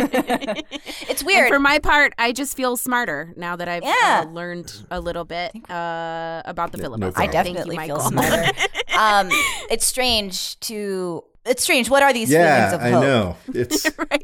it's weird. For my part, I just feel smarter now that I've Yeah. uh, learned a little bit uh, about the filibuster. I problem. Thank you, definitely feel Michael. smarter. um, it's strange to. It's strange. What are these Yeah, feelings of I hope? know. It's right.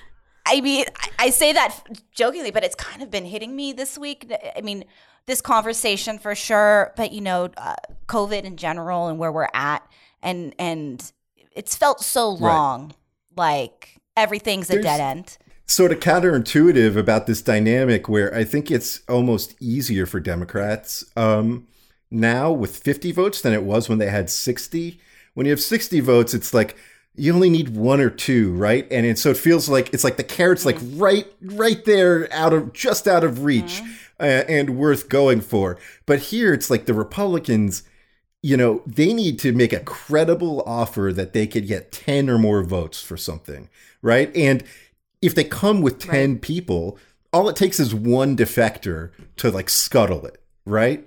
I mean, I- I say that jokingly, but it's kind of been hitting me this week. I mean, this conversation for sure, but you know, uh, COVID in general and where we're at, and and it's felt so long, like everything's a There's- dead end. sort of counterintuitive about this dynamic where I think it's almost easier for Democrats um, now with fifty votes than it was when they had sixty. When you have sixty votes, it's like you only need one or two, right? And it, so it feels like it's like the carrot's like right, right there, out of just out of reach, uh, and worth going for. But here, it's like the Republicans, you know, they need to make a credible offer that they could get ten or more votes for something, right? And if they come with ten people, all it takes is one defector to like scuttle it, right?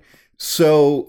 So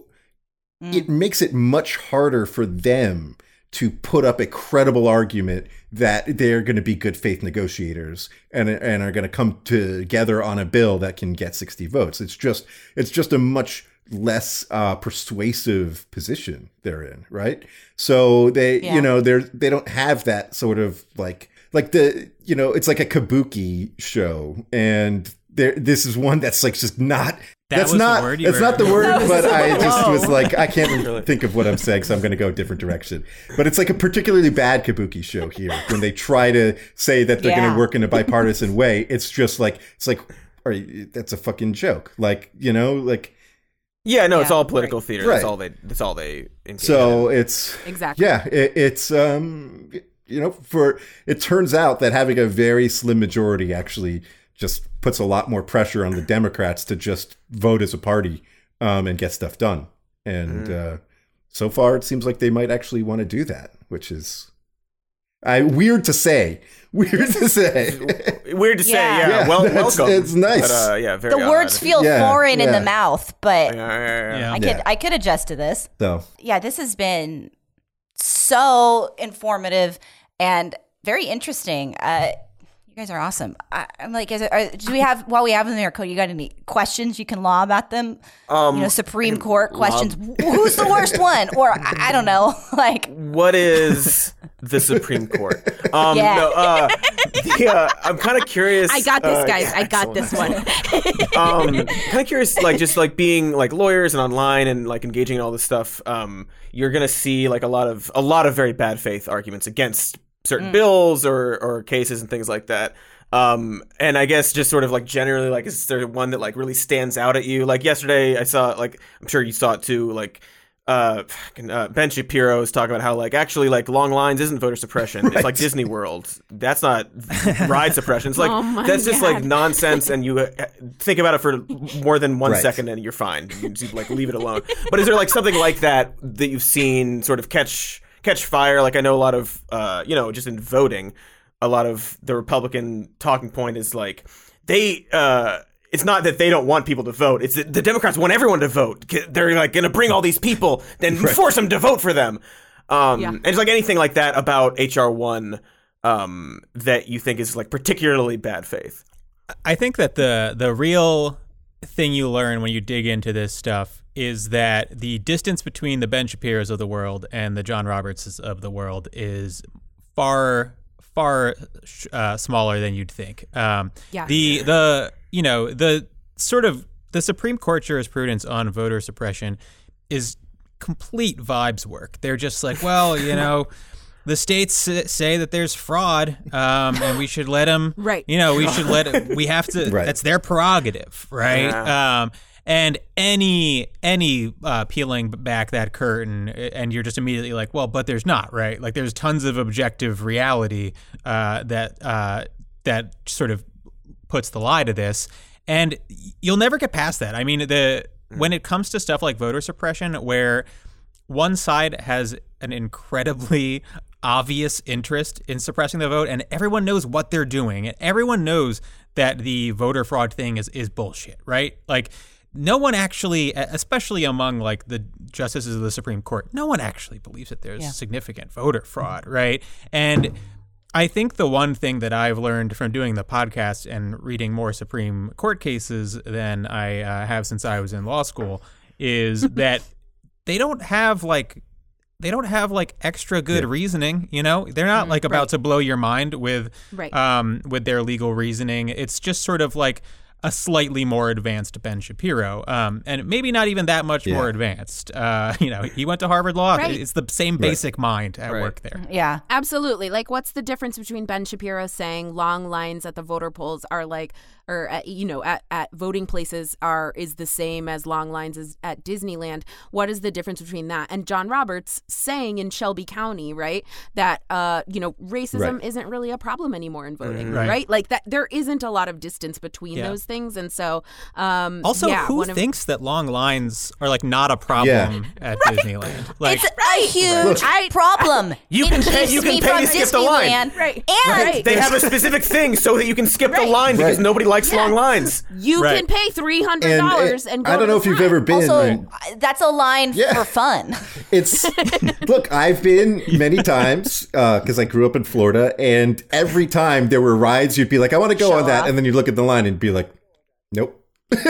it makes it much harder for them to put up a credible argument that they're going to be good faith negotiators and and are going to come together on a bill that can get sixty votes. It's just it's just a much less uh, persuasive position they're in, right? So they Yeah. you know they're they don't have that sort of like like the you know it's like a kabuki show, and there this is one that's like just not. That that's was the not. word you That's were- not the word, but I just Whoa. was like, I can't think of what I'm saying, so I'm going to go a different direction. But it's like a particularly bad kabuki show here when they try to say that they're going Yeah. to work in a bipartisan way. It's just like it's like, are you, that's a fucking joke. Like you know, like yeah, no, it's Yeah, all political theater. Right. That's all they. That's all they. engage so. in. It's Exactly. yeah. It, it's um, you know, for it turns out that having a very slim majority actually just puts a lot more pressure on the Democrats to just vote as a party um, and get stuff done. And uh, so far, it seems like they might actually want to do that, which is I weird to say. Weird to say. Weird to say, Yeah. yeah. Yeah, well, it's- welcome. it's nice. But, uh, yeah, very The odd. words feel Yeah, foreign in yeah. the mouth, but Yeah, yeah, yeah. Yeah. I could Yeah. I could adjust to this. So Yeah, this has been so informative and very interesting. Uh, you You guys are awesome. I, I'm like, is it, are, do we have, while we have them there, Cody, you got any questions you can lob at them? Um, you know, Supreme Court questions. Who's the worst one? Or, I, I don't know, like. What is the Supreme Court? Um, Yeah. no, uh, the, uh, I'm kind of curious. I got this, uh, guys. I got this one. um, kind of curious, like just like being like lawyers and online and like engaging in all this stuff. Um, you're gonna see like a lot of a lot of very bad faith arguments against certain mm. bills or or cases and things like that. Um, and I guess just sort of like generally, like, is there one that like really stands out at you? Like yesterday, I saw like I'm sure you saw it too, like. Uh, uh, Ben Shapiro is talking about how like actually like long lines isn't voter suppression. Right. It's like Disney World. That's not ride suppression. It's like oh that's just God. like nonsense. And you uh, think about it for more than one right. second, and you're fine. You just, like leave it alone. But is there like something like that that you've seen sort of catch catch fire? Like I know a lot of uh, you know, just in voting, a lot of the Republican talking point is like they. Uh, It's not that they don't want people to vote. It's that the Democrats want everyone to vote. They're like going to bring all these people, then right. force them to vote for them. Um, yeah. And it's like anything like that about H R one um, that you think is like particularly bad faith. I think that the the real thing you learn when you dig into this stuff is that the distance between the Ben Shapiros of the world and the John Roberts of the world is far far uh, smaller than you'd think. Um, yeah. The the you know the sort of the Supreme Court jurisprudence on voter suppression is complete vibes work. They're just like, well, you know, the states say that there's fraud, um, and we should let them. Right. You know, we should let. We have to. Right. That's their prerogative, right? Yeah. Um, And any any uh, peeling back that curtain, and you're just immediately like, well, but there's not, right? Like there's tons of objective reality uh, that uh, that sort of puts the lie to this, and you'll never get past that. I mean, the when it comes to stuff like voter suppression, where one side has an incredibly obvious interest in suppressing the vote, and everyone knows what they're doing, and everyone knows that the voter fraud thing is is bullshit, right? Like. No one actually, especially among like the justices of the Supreme Court, no one actually believes that there's yeah. significant voter fraud, right? And I think the one thing that I've learned from doing the podcast and reading more Supreme Court cases than I uh, have since I was in law school is that they don't have like they don't have like extra good yeah. reasoning, you know? They're not like about right. to blow your mind with right. um, with their legal reasoning. It's just sort of like a slightly more advanced Ben Shapiro, um, and maybe not even that much yeah. more advanced. Uh, you know, he went to Harvard Law. Right. It's the same basic right. mind at right. work there. Yeah, absolutely. Like, what's the difference between Ben Shapiro saying long lines at the voter polls are like, or at, you know, at, at voting places are is the same as long lines as at Disneyland? What is the difference between that and John Roberts saying in Shelby County, right, that uh, you know, racism right. isn't really a problem anymore in voting, Mm-hmm. right. right? Like that, there isn't a lot of distance between yeah. those things, and so um, also, yeah, who of, thinks that long lines are like not a problem Yeah. at Right. Disneyland? Like, it's a huge Right. problem. You it can pay- keeps you can me pay from to skip the line. Disneyland. Right. And Right. They have a specific thing so that you can skip Right. the line because Right. nobody likes Yeah. long lines. You Right. can pay three hundred And dollars it- and go I don't to know the if you've front. ever been. also, and that's a line Yeah. for fun. it's look, I've been many times because I grew up in Florida, and every time there were rides, you'd be like, I want to go Show on that, off. and then you'd look at the line and be like, nope.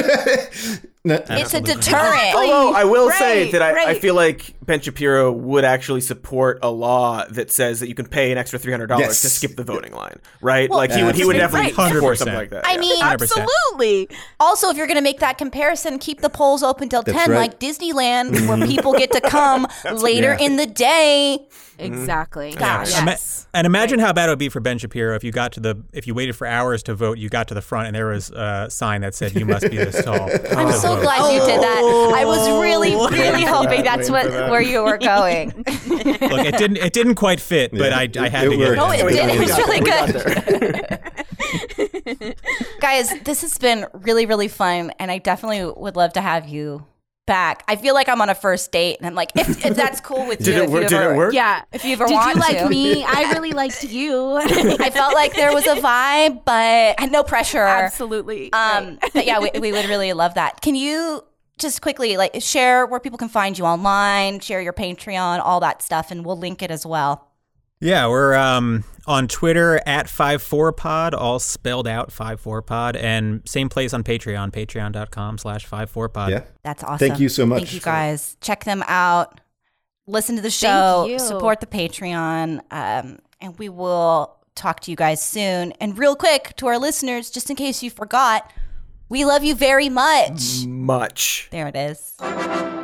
No, It's a deterrent. Although I will say Right, that I, I right. feel like Ben Shapiro would actually support a law that says that you can pay an extra three hundred dollars Yes. to skip the voting line, right? Well, like he would he would absolutely. definitely Right. support something like that. I yeah. mean, one hundred percent. Absolutely. also, if you're going to make that comparison, keep the polls open till That's ten, right. like Disneyland, where people get to come later Yeah. in the day. Exactly. Gosh. Ima- Yes. and imagine how bad it would be for Ben Shapiro if you got to the if you waited for hours to vote, you got to the front and there was a sign that said you must be this tall. I'm so glad you did that. I was really, really hoping that's what where you were going. Look, it didn't it didn't quite fit, but Yeah. I, I had It to get worked. No, it it. did. It We was got really there. We got good. Guys, this has been really, really fun, and I definitely would love to have you back. I feel like I'm on a first date, and I'm like, if, if that's cool with Did you, it if work? you Did ever, it work? Yeah. if you ever Did want you like to. me? I really liked you. I felt like there was a vibe, but no pressure. Absolutely. Um, but yeah, we, we would really love that. Can you just quickly like share where people can find you online, share your Patreon, all that stuff, and we'll link it as well. Yeah, we're um, on Twitter at five four pod, all spelled out five four pod, and same place on Patreon, patreon.com slash 54pod. Yeah. That's awesome. Thank you so much. Thank you guys. Check them out. Listen to the show. you. Support the Patreon. Um, and we will talk to you guys soon. And real quick, to our listeners, just in case you forgot, we love you very much. Much. There it is.